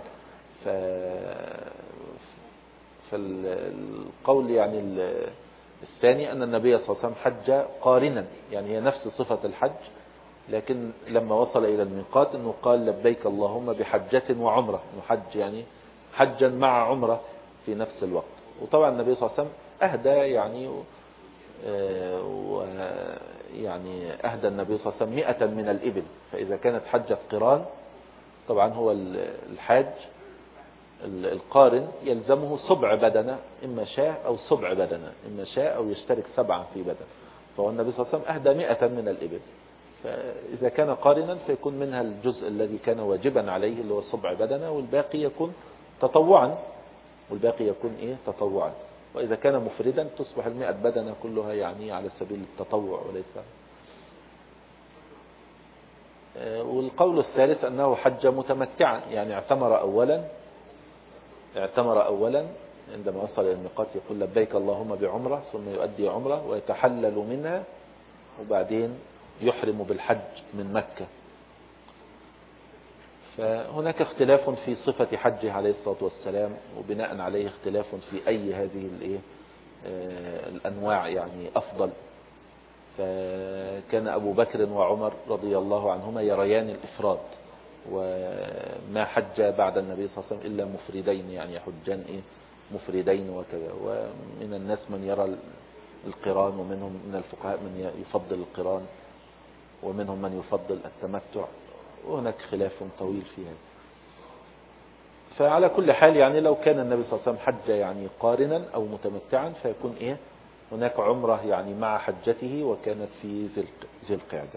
فالقول يعني الثاني أن النبي صلى الله عليه وسلم حج قارنا يعني هي نفس صفة الحج، لكن لما وصل إلى الميقات أنه قال لبيك اللهم بحجة وعمرة، أنه حج يعني حجا مع عمرة في نفس الوقت. وطبعا النبي صلى الله عليه وسلم أهدى يعني أهدى النبي صلى الله عليه وسلم 100 من الإبل. فإذا كانت حجة قران طبعا هو الحاج القارن يلزمه سبع بدنة إما شاء أو سبع بدنة إما شاء أو يشترك 7 في بدن. فهو النبي صلى الله عليه وسلم أهدى 100 من الإبل. فإذا كان قارنا فيكون منها الجزء الذي كان واجبا عليه اللي هو سبع بدنة والباقي يكون تطوعا تطوعا. وإذا كان مفردا تصبح 100 بدنة كلها يعني على سبيل التطوع وليس. والقول الثالث أنه حج متمتعا يعني اعتمر أولا عندما وصل إلى الميقات يقول لبيك اللهم بعمرة ثم يؤدي عمرة ويتحلل منها وبعدين يحرم بالحج من مكة. فهناك اختلاف في صفة حجه عليه الصلاة والسلام وبناء عليه اختلاف في أي هذه الأنواع يعني أفضل. فكان أبو بكر وعمر رضي الله عنهما يريان الإفراد وما حج بعد النبي صلى الله عليه وسلم إلا مفردين يعني يحجان مفردين وكذا. ومن الناس من يرى القران ومنهم من الفقهاء من يفضل القران ومنهم من يفضل التمتع وهناك خلاف طويل في هذا. فعلى كل حال يعني لو كان النبي صلى الله عليه وسلم حج يعني قارنا أو متمتعا فيكون هناك عمرة يعني مع حجته وكانت في ذي القعدة.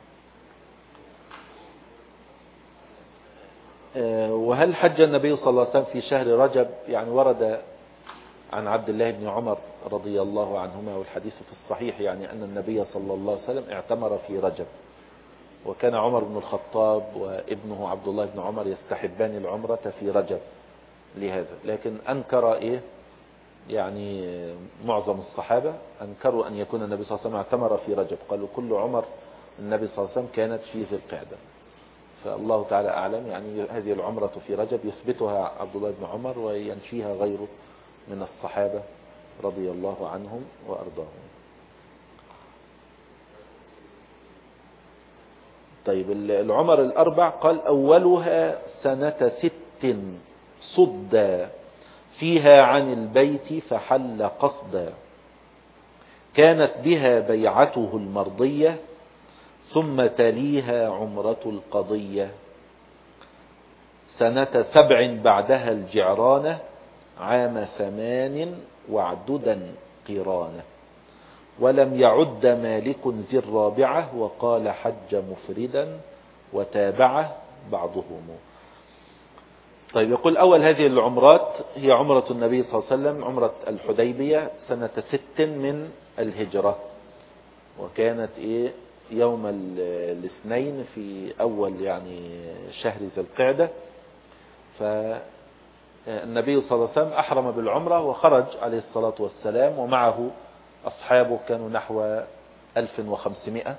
وهل حج النبي صلى الله عليه وسلم في شهر رجب؟ يعني ورد عن عبد الله بن عمر رضي الله عنهما والحديث في الصحيح يعني أن النبي صلى الله عليه وسلم اعتمر في رجب. وكان عمر بن الخطاب وابنه عبد الله بن عمر يستحبان العمرة في رجب لهذا. لكن أنكر يعني معظم الصحابة أنكروا أن يكون النبي صلى الله عليه وسلم اعتمر في رجب. قالوا كل عمر النبي صلى الله عليه وسلم كانت في ذي القعدة. فالله تعالى أعلم يعني هذه العمرة في رجب يثبتها عبد الله بن عمر وينفيها غيره من الصحابة رضي الله عنهم وأرضاهم. طيب العمر 4 قال أولها سنة 6 صد فيها عن البيت فحل قصدا كانت بها بيعته المرضية ثم تليها عمرة القضية. سنة 7 بعدها الجعرانة عام 8 وعددا قرانة ولم يعد مالك ذي الرابعة وقال حج مفردا وتابعه بعضهم. طيب يقول أول هذه العمرات هي عمرة النبي صلى الله عليه وسلم عمرة الحديبية سنة 6 من الهجرة وكانت يوم الاثنين في أول يعني شهر ذي القعدة. فالنبي صلى الله عليه وسلم أحرم بالعمرة وخرج عليه الصلاة والسلام ومعه أصحابه كانوا نحو 1500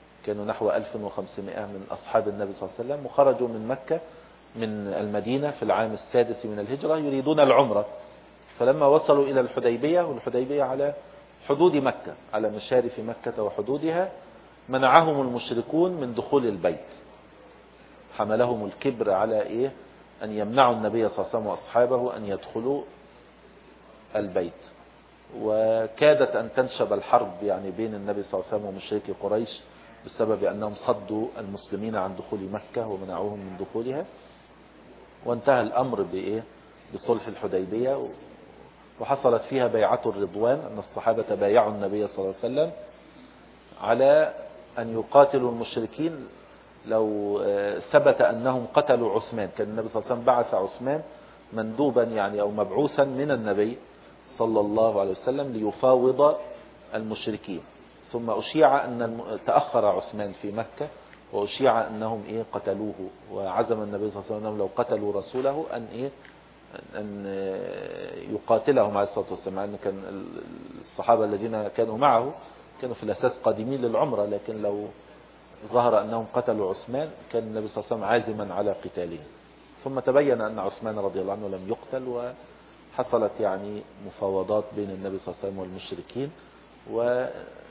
من أصحاب النبي صلى الله عليه وسلم وخرجوا من مكة من المدينة في العام 6 من الهجرة يريدون العمرة. فلما وصلوا إلى الحديبية والحديبية على حدود مكة، على مشارف مكة وحدودها، منعهم المشركون من دخول البيت، حملهم الكبر على إيه؟ أن يمنعوا النبي صلى الله عليه وسلم وأصحابه أن يدخلوا البيت. وكادت أن تنشب الحرب يعني بين النبي صلى الله عليه وسلم ومشركي قريش بسبب أنهم صدوا المسلمين عن دخول مكة ومنعوهم من دخولها. وانتهى الأمر بإيه؟ بصلح الحديبية، وحصلت فيها بيعة الرضوان، أن الصحابة بايعوا النبي صلى الله عليه وسلم على أن يقاتلوا المشركين لو ثبت أنهم قتلوا عثمان. كان النبي صلى الله عليه وسلم بعث عثمان مندوبا يعني أو مبعوثا من النبي صلى الله عليه وسلم ليفاوض المشركين، ثم أشيع أن تأخر عثمان في مكة، وأشيع أنهم قتلوه، وعزم النبي صلى الله عليه وسلم أنهم لو قتلوا رسوله أن يقاتلهم عليه الصلاة والسلام، أن كان الصحابة الذين كانوا معه كانوا في الأساس قادمين للعمرة، لكن لو ظهر أنهم قتلوا عثمان كان النبي صلى الله عليه وسلم عازما على قتاله. ثم تبين أن عثمان رضي الله عنه لم يقتل، وحصلت يعني مفاوضات بين النبي صلى الله عليه وسلم والمشركين، و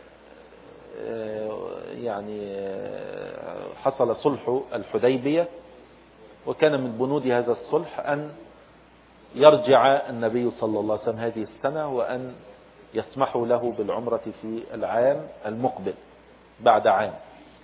يعني حصل صلح الحديبية. وكان من بنود هذا الصلح أن يرجع النبي صلى الله عليه وسلم هذه السنة، وأن يسمحوا له بالعمرة في العام المقبل بعد عام.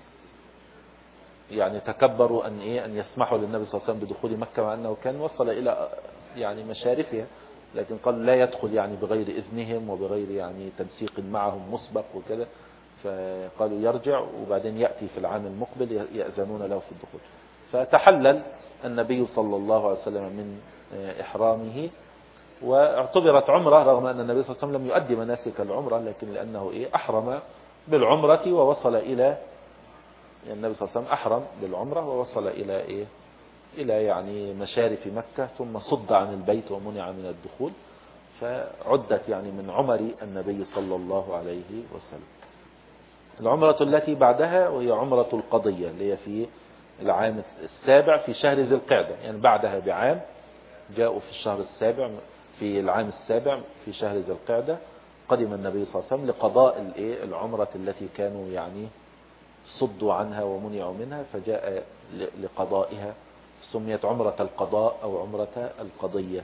يعني تكبروا أن يسمحوا للنبي صلى الله عليه وسلم بدخول مكة، مع أنه كان وصل إلى يعني مشارفها، لكن قالوا لا يدخل يعني بغير إذنهم وبغير يعني تنسيق معهم مسبق وكذا، فقالوا يرجع وبعدين يأتي في العام المقبل يأذنون له في الدخول. فتحلل النبي صلى الله عليه وسلم من إحرامه، واعتبرت عمرة، رغم أن النبي صلى الله عليه وسلم لم يؤدي مناسك العمرة، لكن لأنه أحرم بالعمرة ووصل إلى النبي صلى الله عليه وسلم أحرم بالعمرة ووصل إلى يعني مشارف مكة، ثم صد عن البيت ومنع من الدخول، فعدت يعني من عمر النبي صلى الله عليه وسلم. العمرة التي بعدها وهي عمرة القضية، اللي هي في العام السابع في شهر ذي القعدة، يعني بعدها بعام جاءوا في الشهر السابع في العام السابع في شهر ذي القعدة، قدم النبي صلى الله عليه وسلم لقضاء العمرة التي كانوا يعني صدوا عنها ومنعوا منها، فجاء لقضائها، سميت عمرة القضاء أو عمرة القضية.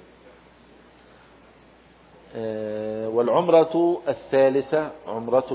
والعمرة الثالثة عمرة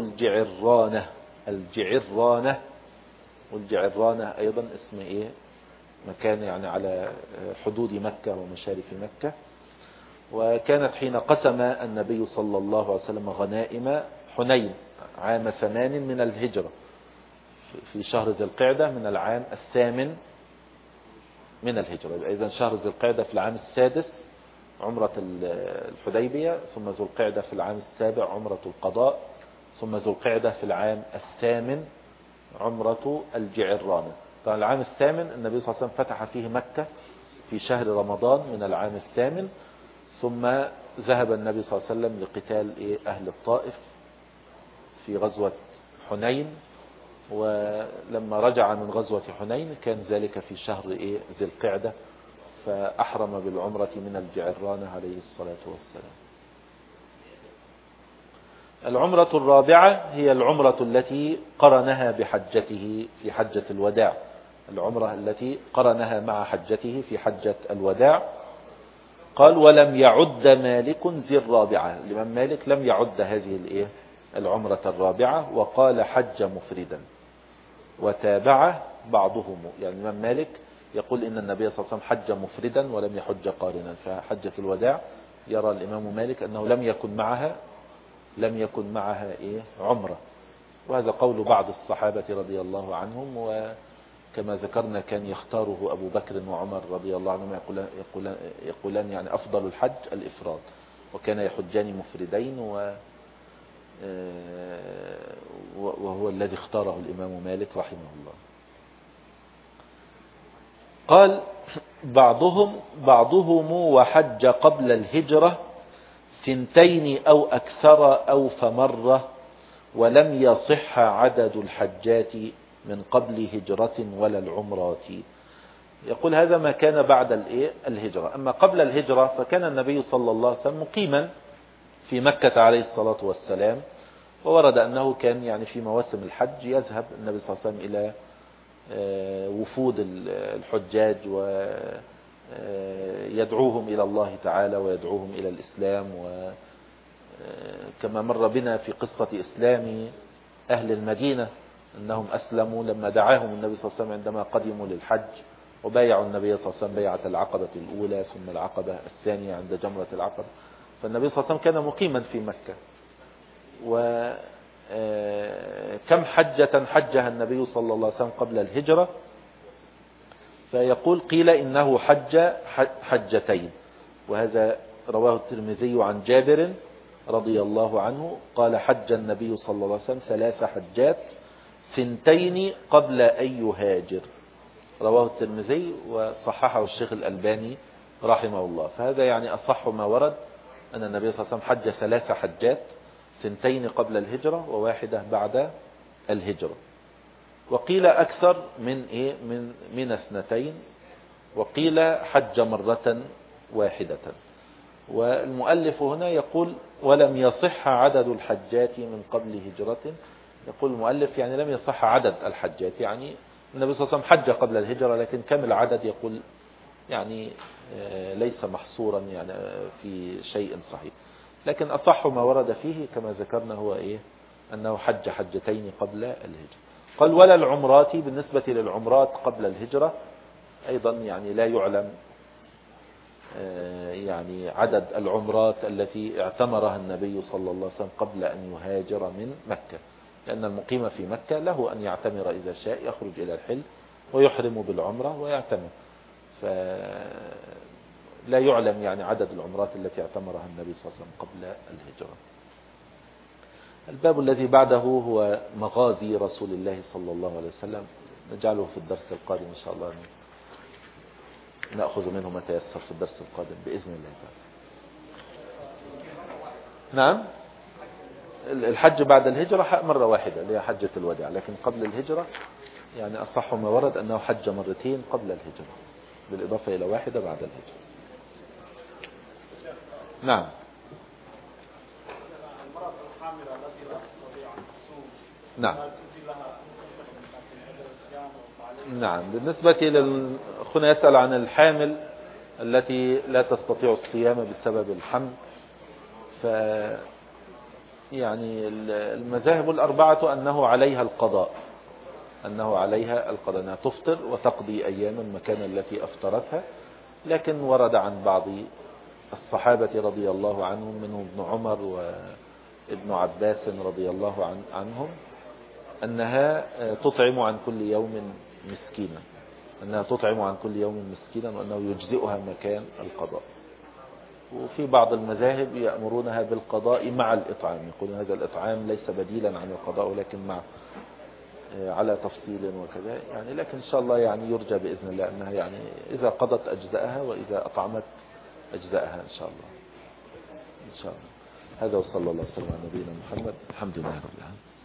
الجعرانة. والجعرانة أيضا اسم مكان يعني على حدود مكة ومشارف مكة. وكانت حين قسم النبي صلى الله عليه وسلم غنائم حنين عام 8 من الهجرة في شهر ذي القعدة من العام 8 من الهجرة. إذن شهر ذي القعدة في العام السادس عمرة الحديبية، ثم ذو القعدة في العام السابع عمرة القضاء، ثم ذو القعدة في العام 8 عمرة الجعرانة. طبعا العام 8 النبي صلى الله عليه وسلم فتح فيه مكة في شهر رمضان من العام 8، ثم ذهب النبي صلى الله عليه وسلم لقتال أهل الطائف في غزوة حنين. ولما رجع من غزوة حنين كان ذلك في شهر ذي القعدة، فأحرم بالعمرة من الجعرانة عليه الصلاة والسلام. العمرة الرابعة هي العمرة التي قرنها بحجته في حجة الوداع، العمرة التي قرنها مع حجته في حجة الوداع. قال ولم يعد مالك ذي الرابعة، الإمام مالك لم يعد هذه العمرة الرابعة، وقال حج مفردا، وتابعه بعضهم. يعني الإمام مالك يقول إن النبي صلى الله عليه وسلم حج مفردا ولم يحج قارنا، فحجة الوداع يرى الإمام مالك أنه لم يكن معها عمرة. وهذا قول بعض الصحابة رضي الله عنهم، وكما ذكرنا كان يختاره أبو بكر وعمر رضي الله عنهم، يقولان يعني أفضل الحج الإفراد، وكان يحجان مفردين، وهو الذي اختاره الإمام مالك رحمه الله. قال بعضهم وحج قبل الهجرة 2 أو أكثر أو فمرة، ولم يصح عدد الحجات من قبل هجرة ولا العمرات. يقول هذا ما كان بعد الهجرة. أما قبل الهجرة فكان النبي صلى الله عليه وسلم مقيما في مكة عليه الصلاة والسلام، وورد أنه كان يعني في مواسم الحج يذهب النبي صلى الله عليه وسلم إلى وفود الحجاج ويدعوهم إلى الله تعالى ويدعوهم إلى الإسلام. وكما مر بنا في قصة إسلام أهل المدينة أنهم أسلموا لما دعاهم النبي صلى الله عليه وسلم عندما قدموا للحج، وبايعوا النبي صلى الله عليه وسلم بيعة العقبة الأولى ثم العقبة الثانية عند جمرة العقبة. فالنبي صلى الله عليه وسلم كان مقيما في مكة. وكم حجة حجها النبي صلى الله عليه وسلم قبل الهجرة؟ فيقول قيل إنه حج حجتين، وهذا رواه الترمذي عن جابر رضي الله عنه قال حج النبي صلى الله عليه وسلم 3 حجات 2 قبل أن يهاجر، رواه الترمذي وصححه الشيخ الألباني رحمه الله. فهذا يعني أصح ما ورد أن النبي صلى الله عليه وسلم حج 3 حجات 2 قبل الهجرة و1 بعد الهجرة. وقيل أكثر من 2، وقيل حج مرة واحدة. والمؤلف هنا يقول ولم يصح عدد الحجات من قبل هجرة. يقول المؤلف يعني لم يصح عدد الحجات، يعني النبي صلى الله عليه وسلم حج قبل الهجرة، لكن كم العدد يقول يعني ليس محصورا يعني في شيء صحيح. لكن أصح ما ورد فيه كما ذكرنا هو أنه حج حجتين قبل الهجرة. قال ولا العمرات، بالنسبة للعمرات قبل الهجرة أيضا يعني لا يعلم يعني عدد العمرات التي اعتمرها النبي صلى الله عليه وسلم قبل أن يهاجر من مكة، لأن المقيم في مكة له أن يعتمر إذا شاء، يخرج إلى الحل ويحرم بالعمرة ويعتمر. فلا يعلم يعني عدد العمرات التي اعتمرها النبي صلى الله عليه وسلم قبل الهجرة. الباب الذي بعده هو مغازي رسول الله صلى الله عليه وسلم، نجعله في الدرس القادم إن شاء الله، نأخذ منه ما تيسر في الدرس القادم بإذن الله تعالى. نعم، الحج بعد الهجرة مرة واحدة اللي هي حجة الوداع، لكن قبل الهجرة يعني أصح ما ورد أنه حج 2 قبل الهجرة بالإضافة إلى 1 بعد الهجرة. نعم. المرأة الحاملة التي لا تستطيع أن تصوم، نعم. لها نعم. بالنسبة أخونا يسأل عن الحامل التي لا تستطيع الصيام بسبب الحمل. يعني المذاهب الأربعة أنه عليها القضاء، أنها تفطر وتقضي أياما مكان التي أفطرتها. لكن ورد عن بعض الصحابة رضي الله عنهم منهم ابن عمر وابن عباس رضي الله عنهم أنها تطعم عن كل يوم مسكينا، وأنه يجزئها مكان القضاء. وفي بعض المذاهب يأمرونها بالقضاء مع الإطعام، يقولون هذا الإطعام ليس بديلا عن القضاء ولكن مع على تفصيل وكذا يعني. لكن إن شاء الله يعني يرجى بإذن الله أنها يعني إذا قضت أجزأها وإذا أطعمت أجزأها إن شاء الله. هذا وصلى الله وسلم على نبينا محمد. الحمد لله رب العالمين.